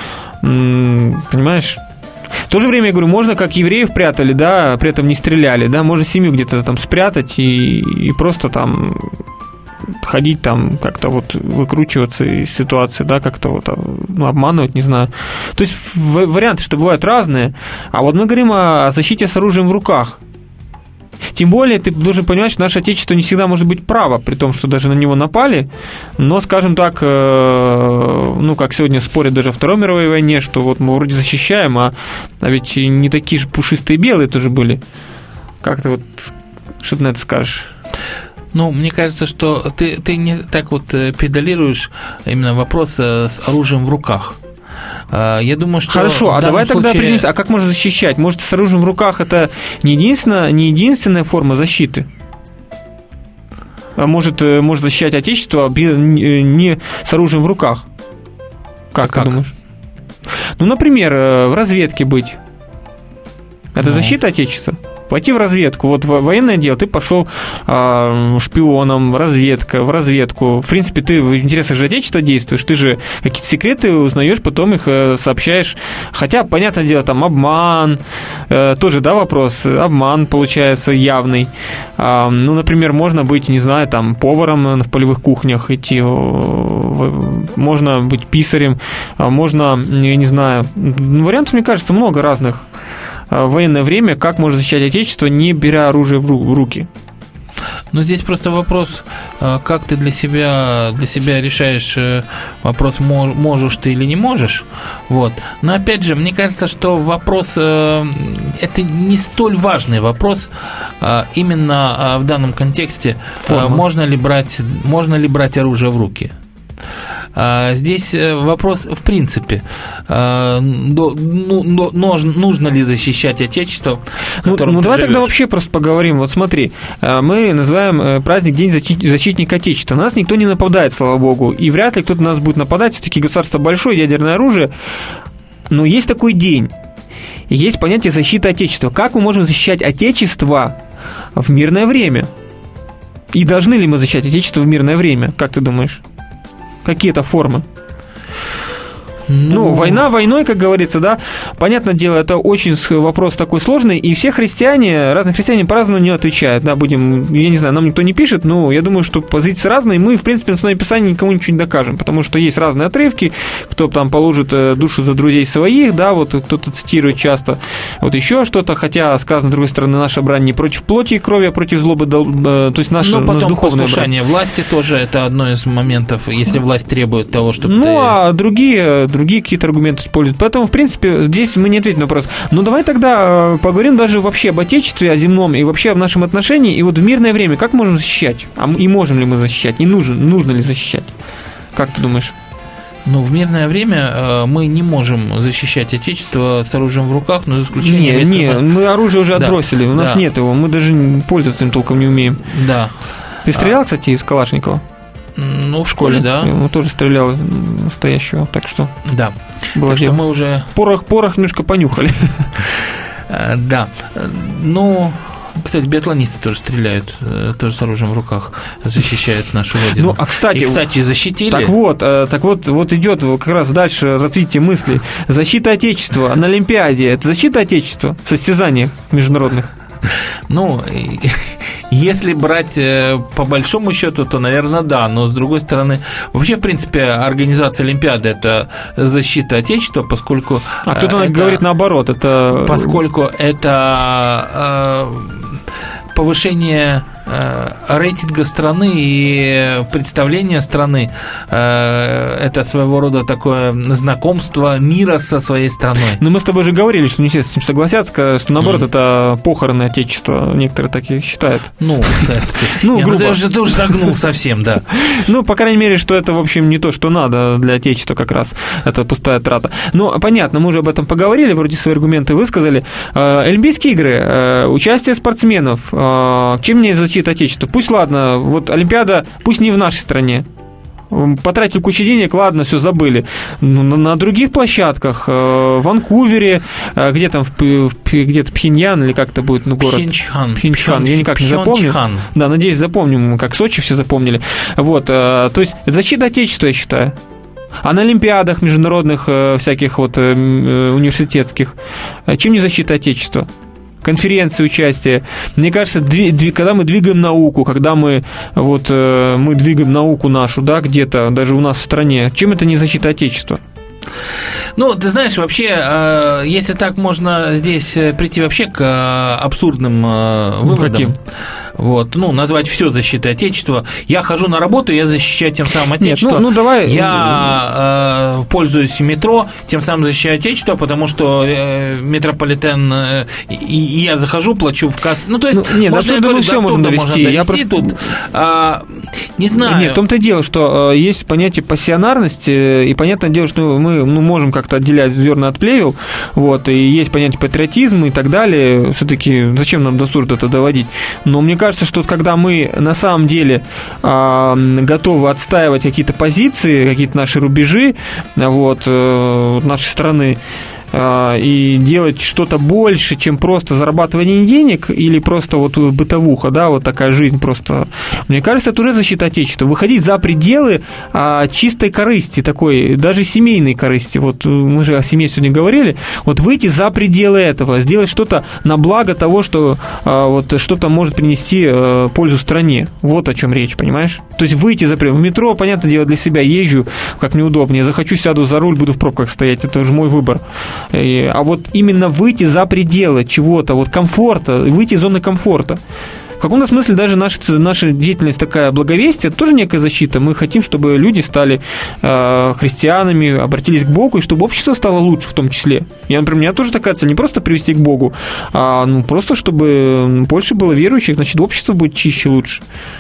понимаешь? В то же время, я говорю, можно, как евреев прятали, да, при этом не стреляли, да, можно семью где-то там спрятать и, и просто там ходить там, как-то вот выкручиваться из ситуации, да, как-то вот ну, обманывать, не знаю. То есть варианты, что бывают разные, а вот мы говорим о защите с оружием в руках. Тем более, ты должен понимать, что наше Отечество не всегда может быть право, при том, что даже на него напали, но, скажем так, ну, как сегодня спорят даже о Второй мировой войне, что вот мы вроде защищаем, а, а ведь не такие же пушистые белые тоже были. Как ты вот, что ты на это скажешь? Ну, мне кажется, что ты, ты не так вот педалируешь именно вопрос с оружием в руках. Я думаю, что... Хорошо, а давай случае... тогда определимся, а как можно защищать? Может, с оружием в руках это не единственная, не единственная форма защиты? А может, может защищать Отечество не с оружием в руках? Как а ты как? думаешь? Ну, например, в разведке быть. Это ну. защита Отечества? Пойти в разведку. Вот военное дело, ты пошел э, шпионом, разведка, в разведку. В принципе, ты в интересах же Отечества действуешь, ты же какие-то секреты узнаешь, потом их э, сообщаешь. Хотя, понятное дело, там обман, э, тоже, да, вопрос, обман получается явный. Э, ну, например, можно быть, не знаю, там, поваром в полевых кухнях идти, э, можно быть писарем, э, можно, я не знаю, вариантов, мне кажется, много разных. В военное время, как можно защищать Отечество, не беря оружие в руки? Ну, здесь просто вопрос, как ты для себя, для себя решаешь вопрос, можешь ты или не можешь. Вот. Но, опять же, мне кажется, что вопрос, это не столь важный вопрос именно в данном контексте, можно ли брать, можно ли брать оружие в руки. Здесь вопрос, в принципе, нужно ли защищать Отечество? Ну, ну давай тогда вообще просто поговорим. Вот смотри, мы называем праздник День защитника Отечества. На нас никто не нападает, слава богу, и вряд ли кто-то на нас будет нападать. Все-таки государство большое, ядерное оружие. Но есть такой день. Есть понятие защиты Отечества. Как мы можем защищать Отечество в мирное время? И должны ли мы защищать Отечество в мирное время? Как ты думаешь? Какие-то формы. Ну, ну, война войной, как говорится, да. Понятное дело, это очень вопрос такой сложный, и все христиане, разные христиане по-разному не отвечают, да, будем, я не знаю, нам никто не пишет, но я думаю, что позиции разные, мы, в принципе, на основе Писания никому ничего не докажем, потому что есть разные отрывки, кто там положит душу за друзей своих, да, вот кто-то цитирует часто, вот еще что-то, хотя сказано, с другой стороны, наша брань не против плоти и крови, а против злобы, то есть наша, но потом духовная послушание брань. Власти тоже это одно из моментов, если власть требует того, чтобы ну, ты... а другие... другие какие-то аргументы используют. Поэтому, в принципе, здесь мы не ответим на вопрос. Но давай тогда поговорим даже вообще об Отечестве, о земном и вообще о нашем отношении. И вот в мирное время как можем защищать? А и можем ли мы защищать? И нужно, нужно ли защищать? Как ты думаешь? Ну, в мирное время мы не можем защищать Отечество с оружием в руках, но за исключением... Не, не, мы оружие уже да, отбросили, у нас да. нет его, мы даже пользоваться им толком не умеем. Да. Ты стрелял, кстати, из Калашникова? Ну, в школе, да. Он тоже стрелял настоящего, так что... Да, было так дело. Что мы уже... Порох, порох немножко понюхали. Да, ну... Кстати, биатлонисты тоже стреляют, тоже с оружием в руках, защищают нашу родину. Ну, а кстати, и, кстати, защитили. Так вот, так вот, вот идет как раз дальше развитие мысли. Защита Отечества на Олимпиаде. Это защита Отечества в состязаниях международных. Ну, если брать по большому счету, то, наверное, да, но с другой стороны, вообще, в принципе, организация Олимпиады – это защита Отечества, поскольку… А кто-то это, говорит наоборот, это… Поскольку это повышение рейтинга страны и представление страны, это своего рода такое знакомство мира со своей страной. Но мы с тобой же говорили, что не все с этим согласятся, что наоборот mm. это похороны Отечества, некоторые такие считают. Ну, да, ну, грубо. Ты уже, ты уже загнул совсем, да. Ну, по крайней мере, что это, в общем, не то, что надо для Отечества как раз, это пустая трата. Ну, понятно, мы уже об этом поговорили, вроде свои аргументы высказали. Олимпийские игры, участие спортсменов, чем мне защита Отечества? Пусть, ладно, вот Олимпиада, пусть не в нашей стране. Потратили кучу денег, ладно, все забыли. На, на других площадках, в Ванкувере, где там, где-то Пхеньян или как это будет, ну, город? Пхенчхан. Пхенчхан, я никак не запомню. Да, надеюсь, запомним, как Сочи все запомнили. Вот, то есть защита Отечества, я считаю. А на Олимпиадах международных всяких вот университетских, чем не защита Отечества? конференции участие. Мне кажется, дви, дви, когда мы двигаем науку, когда мы, вот, мы двигаем науку нашу, да, где-то, даже у нас в стране, чем это не защита Отечества? Ну, ты знаешь, вообще, если так, можно здесь прийти вообще к абсурдным выводам. Каким? Вот, ну, назвать все защитой Отечества. Я хожу на работу, я защищаю тем самым Отечество. Нет, ну, ну, давай. Я э, пользуюсь метро, тем самым защищаю Отечество, потому что э, метрополитен, э, и, и я захожу, плачу в кассу. Ну, то есть, ну, нет, можно, я думаю, все можно довести. Можно довести я просто... тут. А, не знаю. Нет, в том-то и дело, что э, есть понятие пассионарности, э, и понятное дело, что мы ну, можем как-то отделять зерна от плевел, вот, и есть понятие патриотизма и так далее. Все-таки зачем нам до абсурда это доводить? Но мне кажется, что когда мы на самом деле э, готовы отстаивать какие-то позиции, какие-то наши рубежи, вот, э, нашей страны, и делать что-то больше, чем просто зарабатывание денег или просто вот бытовуха, да, вот такая жизнь просто. Мне кажется, это уже защита Отечества. Выходить за пределы а, чистой корысти такой, даже семейной корысти. Вот мы же о семье сегодня говорили. Вот выйти за пределы этого, сделать что-то на благо того, что а, вот что-то может принести а, пользу стране. Вот о чем речь, понимаешь? То есть выйти за пределы. В метро, понятное дело, для себя езжу, как мне удобнее. Захочу, сяду за руль, буду в пробках стоять. Это уже мой выбор. А вот именно выйти за пределы чего-то, вот комфорта, выйти из зоны комфорта. В каком-то смысле даже наша, наша деятельность такая благовестие, это тоже некая защита. Мы хотим, чтобы люди стали э, христианами, обратились к Богу, и чтобы общество стало лучше в том числе. Я, например, у меня тоже такая цель, не просто привести к Богу, а ну, просто чтобы больше было верующих, значит, общество будет чище, лучше.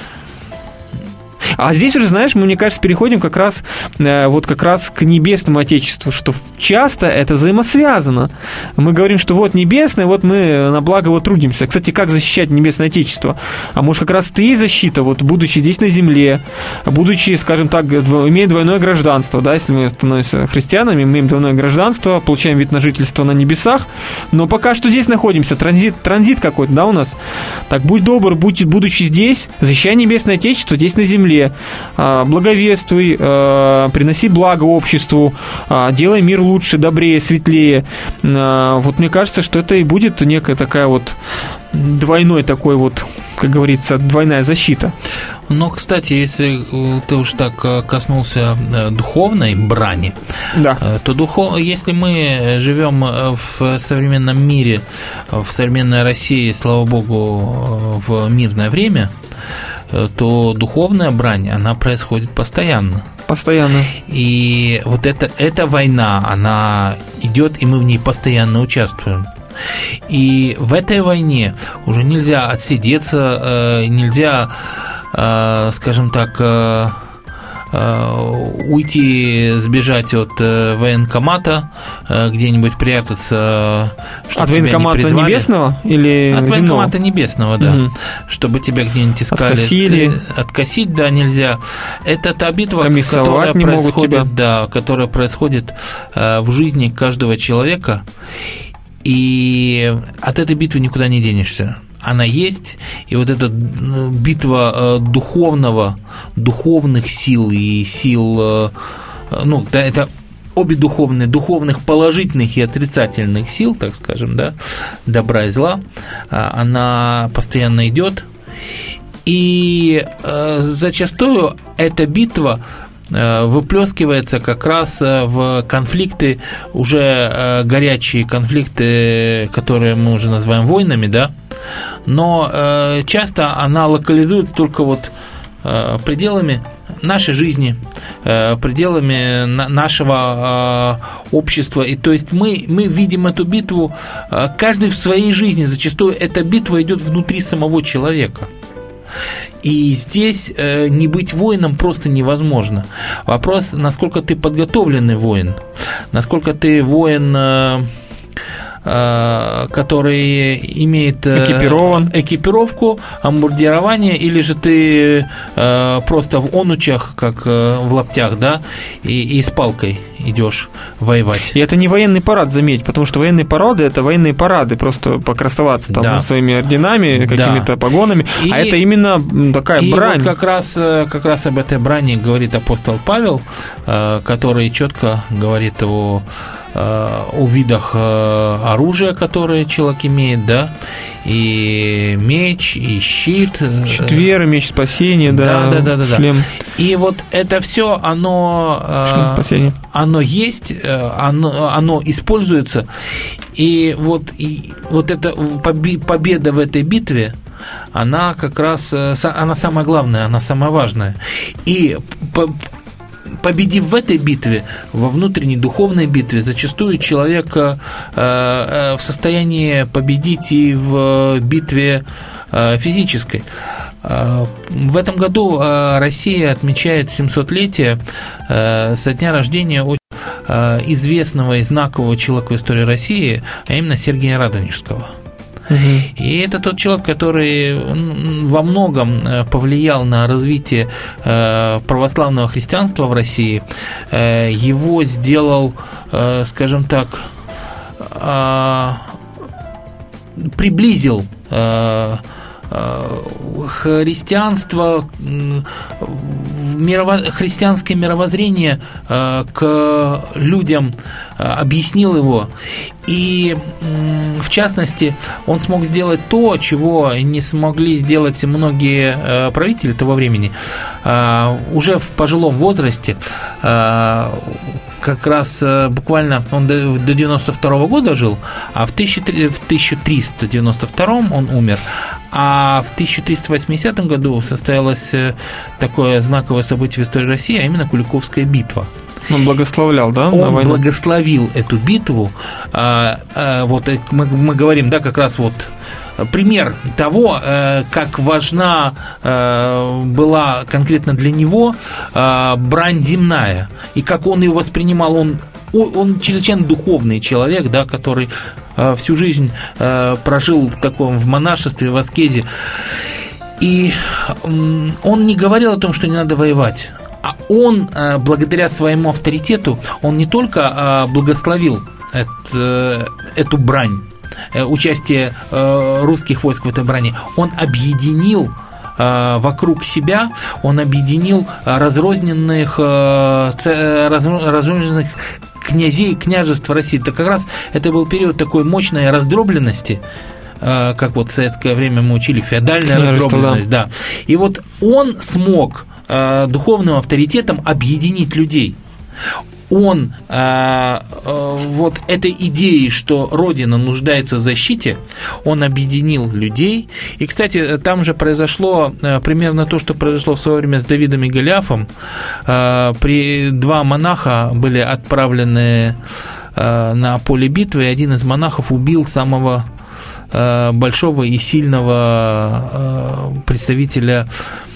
А здесь уже, знаешь, мы, мне кажется, переходим как раз, э, вот как раз к небесному Отечеству, что часто это взаимосвязано. Мы говорим, что вот небесное, вот мы на благо вот трудимся. Кстати, как защищать небесное Отечество? А может, как раз это и есть защита, вот будучи здесь на земле, будучи, скажем так, имея двойное гражданство, да, если мы становимся христианами, мы имеем двойное гражданство, получаем вид на жительство на небесах, но пока что здесь находимся, транзит, транзит какой-то, да, у нас. Так, будь добр, будь, будучи здесь, защищай небесное Отечество здесь на земле. Благовествуй, приноси благо обществу, делай мир лучше, добрее, светлее. Вот мне кажется, что это и будет некая такая вот двойной такой вот, как говорится, двойная защита. Но, кстати, если ты уж так коснулся духовной брани, да. то духов... если мы живем в современном мире, в современной России, слава богу, в мирное время, то духовная брань, она происходит постоянно. Постоянно. И вот это, эта война, она идет, и мы в ней постоянно участвуем. И в этой войне уже нельзя отсидеться, нельзя, скажем так, уйти, сбежать от военкомата, где-нибудь прятаться, чтобы от военкомата тебя не призвали. Небесного или от земного? Военкомата небесного, да, угу. Чтобы тебя где-нибудь искали. Откосили. Откосить, да, нельзя. Это та битва, которая не происходит, да, которая происходит в жизни каждого человека, и от этой битвы никуда не денешься. Она есть, и вот эта битва духовного, духовных сил и сил, ну, да, это обе духовные, духовных положительных и отрицательных сил, так скажем, да, добра и зла, она постоянно идет, и зачастую эта битва выплескивается как раз в конфликты, уже горячие конфликты, которые мы уже называем войнами, да, но э, часто она локализуется только вот э, пределами нашей жизни, э, пределами на, нашего э, общества. И то есть мы, мы видим эту битву, э, каждый в своей жизни, зачастую эта битва идет внутри самого человека. И здесь э, не быть воином просто невозможно. Вопрос, насколько ты подготовленный воин, насколько ты воин... Э, который имеет Экипирован. экипировку, амбурдирование, или же ты э, просто в онучах, как э, в лаптях, да, и, и с палкой идешь воевать. И это не военный парад, заметь, потому что военные парады – это военные парады, просто покрасоваться там да. своими орденами, какими-то да. погонами, и, а это именно такая и брань. И вот как раз, как раз об этой брани говорит апостол Павел, который четко говорит о о видах оружие, которое человек имеет, да, и меч, и щит. Щит веры, меч спасения, да, да, да, да, да, шлем. И вот это все, оно, оно есть, оно, оно используется, и вот, и вот эта победа в этой битве, она как раз, она самая главная, она самая важная. И победив в этой битве, во внутренней духовной битве, зачастую человек в состоянии победить и в битве физической. В этом году Россия отмечает семисотлетие со дня рождения известного и знакового человека в истории России, а именно Сергия Радонежского. И это тот человек, который во многом повлиял на развитие православного христианства в России. Его сделал, скажем так, приблизил христианство, мирово, христианское мировоззрение к людям, объяснил его. И, в частности, он смог сделать то, чего не смогли сделать многие правители того времени. Уже в пожилом возрасте, как раз буквально он до девяносто второго года жил, а в тысяча триста девяносто втором он умер. А в тысяча триста восьмидесятом году состоялось такое знаковое событие в истории России, а именно Куликовская битва. Он благословлял, да? Он благословил эту битву. А, а, вот мы, мы говорим, да, как раз вот пример того, как важна была конкретно для него брань земная, и как он ее воспринимал. Он, он чрезвычайно духовный человек, да, который всю жизнь прожил в таком в монашестве, в аскезе. И он не говорил о том, что не надо воевать. А он, благодаря своему авторитету, он не только благословил это, эту брань, участие русских войск в этой брани, он объединил вокруг себя, он объединил разрозненных, разрозненных князей и княжеств России. Это как раз это был период такой мощной раздробленности, как вот в советское время мы учили, феодальная раздробленность, да. И вот он смог духовным авторитетом объединить людей. Он э, э, вот этой идеей, что Родина нуждается в защите, он объединил людей. И, кстати, там же произошло э, примерно то, что произошло в свое время с Давидом и Голиафом. Э, при, два монаха были отправлены э, на поле битвы, и один из монахов убил самого э, большого и сильного э, представителя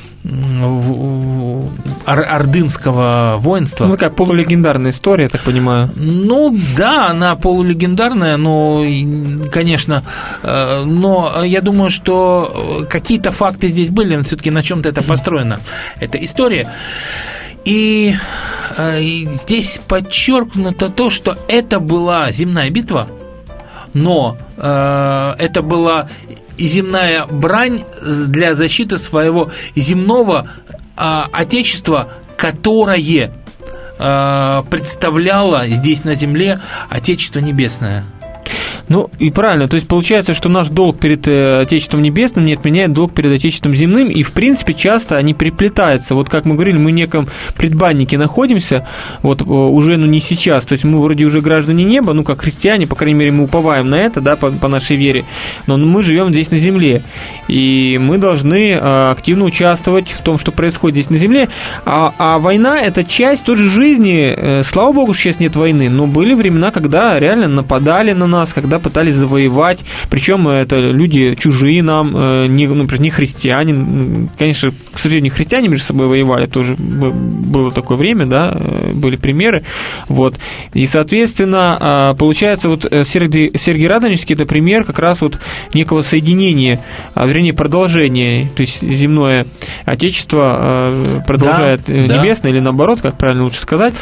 ордынского воинства. Ну, такая полулегендарная история, я так понимаю. Ну, да, она полулегендарная, но, конечно, но я думаю, что какие-то факты здесь были, но все-таки на чем-то это построено, эта история. И, и здесь подчеркнуто то, что это была земная битва, но э, это была и земная брань для защиты своего земного а, отечества, которое а, представляло здесь на земле Отечество Небесное. Ну, и правильно, то есть получается, что наш долг перед Отечеством Небесным не отменяет долг перед Отечеством Земным, и, в принципе, часто они переплетаются. Вот как мы говорили, мы в неком предбаннике находимся, вот уже, ну, не сейчас, то есть мы вроде уже граждане неба, ну, как христиане, по крайней мере, мы уповаем на это, да, по, по нашей вере, но мы живем здесь на земле, и мы должны активно участвовать в том, что происходит здесь на земле, а, а война – это часть той же жизни, слава богу, сейчас нет войны, но были времена, когда реально нападали на нас, когда пытались завоевать, причем это люди чужие нам, не, например, не христиане, конечно, к сожалению, христиане между собой воевали, тоже было такое время, да, были примеры, вот, и, соответственно, получается, вот Сергий, Сергий Радонежский – это пример как раз вот некого соединения, вернее, продолжения, то есть земное отечество продолжает да, небесное, да. Или наоборот, как правильно лучше сказать.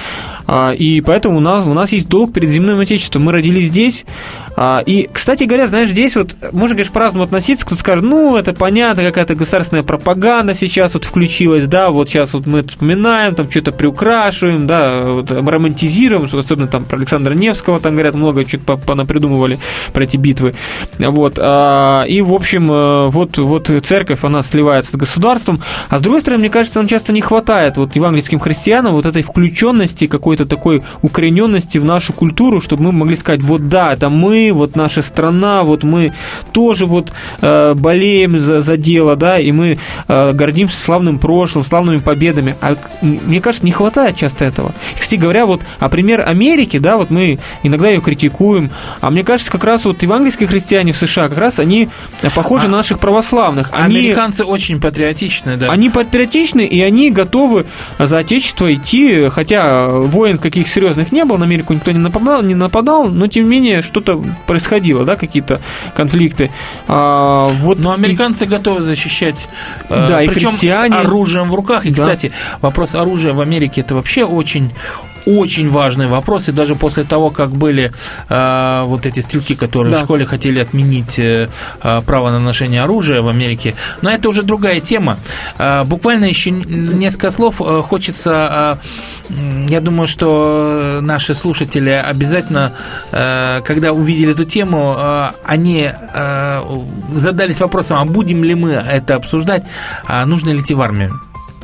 И поэтому у нас, у нас есть долг перед земным отечеством. Мы родились здесь. И, кстати говоря, знаешь, здесь вот можно, конечно, по-разному относиться. Кто-то скажет, ну, это понятно, какая-то государственная пропаганда сейчас вот включилась, да, вот сейчас вот мы это вспоминаем, там что-то приукрашиваем, да, вот, романтизируем, особенно там про Александра Невского, там, говорят, много чего понапридумывали про эти битвы. Вот. И, в общем, вот, вот церковь, она сливается с государством. А с другой стороны, мне кажется, нам часто не хватает вот евангельским христианам вот этой включенности, какой-то такой укорененности в нашу культуру, чтобы мы могли сказать, вот да, это мы, вот наша страна, вот мы тоже вот э, болеем за, за дело, да, и мы э, гордимся славным прошлым, славными победами. А мне кажется, не хватает часто этого. И, кстати говоря, вот, а пример Америки, да, вот мы иногда ее критикуем, а мне кажется, как раз вот евангельские христиане в США, как раз они похожи а, на наших православных. Они, американцы очень патриотичны, да. Они патриотичны, и они готовы за отечество идти, хотя войн каких серьезных не было, на Америку никто не нападал, не нападал, но тем не менее что-то происходило, да, какие-то конфликты. А, вот но американцы и... готовы защищать, да, э, причем христиане... с оружием в руках. И, да. Кстати, вопрос оружия в Америке – это вообще очень... Очень важный вопрос, и даже после того, как были э, вот эти стрелки, которые да. в школе хотели отменить э, право на ношение оружия в Америке, но это уже другая тема. Э, буквально еще несколько слов э, хочется, э, я думаю, что наши слушатели обязательно, э, когда увидели эту тему, э, они э, задались вопросом, а будем ли мы это обсуждать, а нужно ли идти в армию.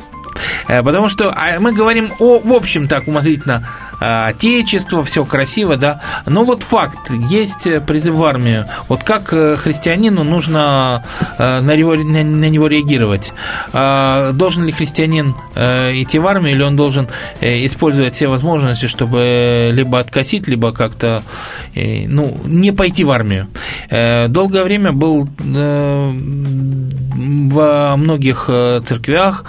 Потому что мы говорим о, в общем, так умозрительно, отечество, все красиво, да, но вот факт, есть призыв в армию. Вот как христианину нужно на него, на него реагировать? Должен ли христианин идти в армию, или он должен использовать все возможности, чтобы либо откосить, либо как-то, ну, не пойти в армию? Долгое время был во многих церквях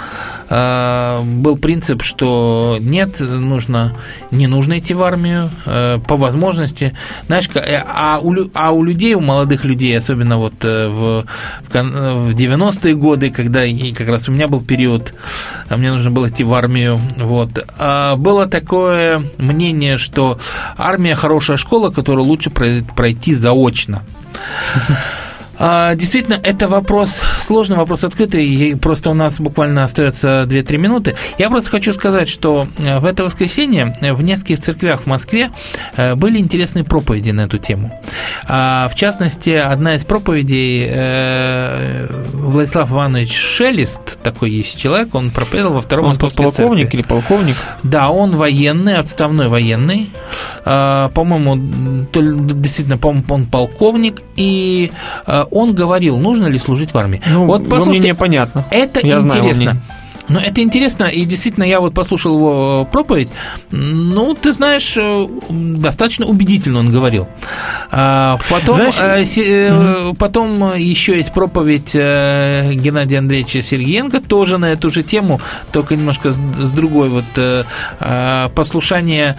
был принцип, что нет, нужно, не нужно идти в армию по возможности. Знаешь, а у, а у людей, у молодых людей, особенно вот в, в девяностые годы, когда и как раз у меня был период, мне нужно было идти в армию, вот, было такое мнение, что армия хорошая школа, которую лучше пройти заочно. Действительно, это вопрос, сложный вопрос открытый, и просто у нас буквально остается две-три минуты. Я просто хочу сказать, что в это воскресенье в нескольких церквях в Москве были интересные проповеди на эту тему. В частности, одна из проповедей, Владислав Иванович Шелест, такой есть человек, он проповедовал во втором московской церкви. Он полковник или полковник? Да, он военный, отставной военный. По-моему, действительно, по-моему, он полковник, и он говорил, нужно ли служить в армии. Ну, вот, послушайте, непонятно. Это я интересно. Но это интересно, и действительно, я вот послушал его проповедь, ну, ты знаешь, достаточно убедительно он говорил. Потом, знаешь, э, угу. потом еще есть проповедь Геннадия Андреевича Сергеенко, тоже на эту же тему, только немножко с другой, вот, послушание,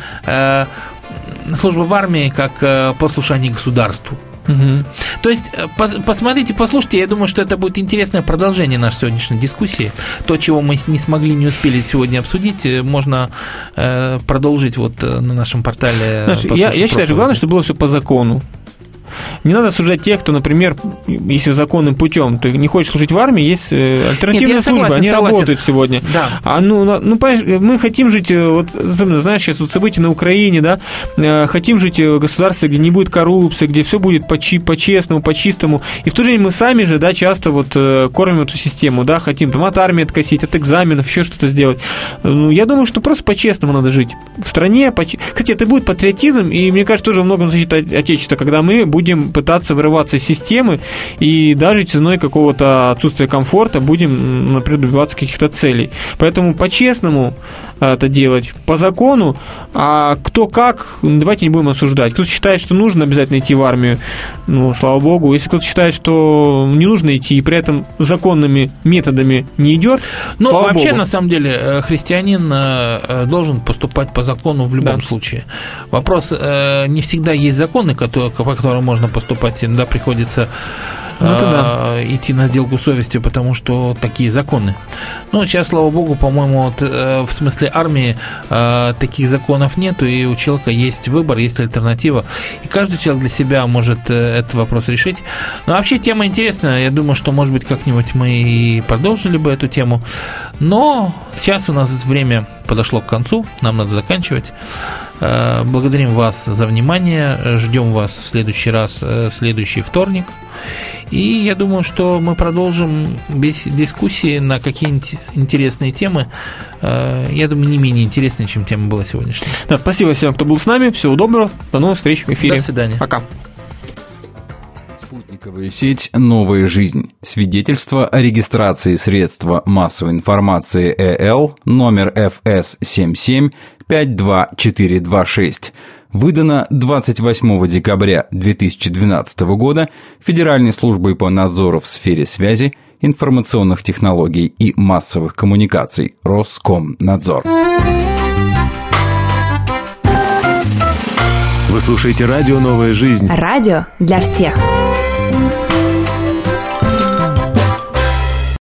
служба в армии как послушание государству. Угу. То есть, посмотрите, послушайте, я думаю, что это будет интересное продолжение нашей сегодняшней дискуссии. То, чего мы не смогли, не успели сегодня обсудить, можно продолжить вот на нашем портале. Знаешь, я, я считаю, что главное, чтобы было все по закону. Не надо осуждать тех, кто, например, если законным путем, ты не хочешь служить в армии, есть альтернативные Нет, службы, согласен, они согласен. работают сегодня. Да. А ну, ну, мы хотим жить, вот, знаешь, сейчас вот события на Украине, да, хотим жить в государстве, где не будет коррупции, где все будет по-честному, по-чистому, и в то же время мы сами же, да, часто вот кормим эту систему, да, хотим там от армии откосить, от экзаменов, еще что-то сделать. Ну, я думаю, что просто по-честному надо жить. В стране, по... кстати, это будет патриотизм, и мне кажется, тоже во многом защита Отечества, когда мы будем пытаться вырываться из системы и даже ценой какого-то отсутствия комфорта будем, например, добиваться каких-то целей. Поэтому по-честному это делать, по закону, а кто как, давайте не будем осуждать. Кто-то считает, что нужно обязательно идти в армию, ну, слава богу. Если кто-то считает, что не нужно идти и при этом законными методами не идет, ну, слава вообще, богу. На самом деле, христианин должен поступать по закону в любом да. случае. Вопрос, не всегда есть законы, по которым можно поступать, иногда приходится ну, да. идти на сделку с совестью, потому что такие законы. Но сейчас, слава богу, по-моему, вот, в смысле армии таких законов нету, и у человека есть выбор, есть альтернатива, и каждый человек для себя может этот вопрос решить. Но вообще тема интересная, я думаю, что, может быть, как-нибудь мы и продолжили бы эту тему, но сейчас у нас время подошло к концу, нам надо заканчивать. Благодарим вас за внимание, ждем вас в следующий раз, в следующий вторник. И я думаю, что мы продолжим без дискуссии на какие-нибудь интересные темы. Я думаю, не менее интересные, чем тема была сегодняшняя. Да, спасибо всем, кто был с нами. Всего доброго. До новых встреч в эфире. До свидания. Пока. Спутниковая сеть «Новая жизнь». Свидетельство о регистрации средства массовой информации ЭЛ номер эф эс семь семь пять два четыре два шесть. Выдано двадцать восьмого декабря две тысячи двенадцатого года Федеральной службой по надзору в сфере связи, информационных технологий и массовых коммуникаций Роскомнадзор. Вы слушаете радио «Новая жизнь». Радио для всех.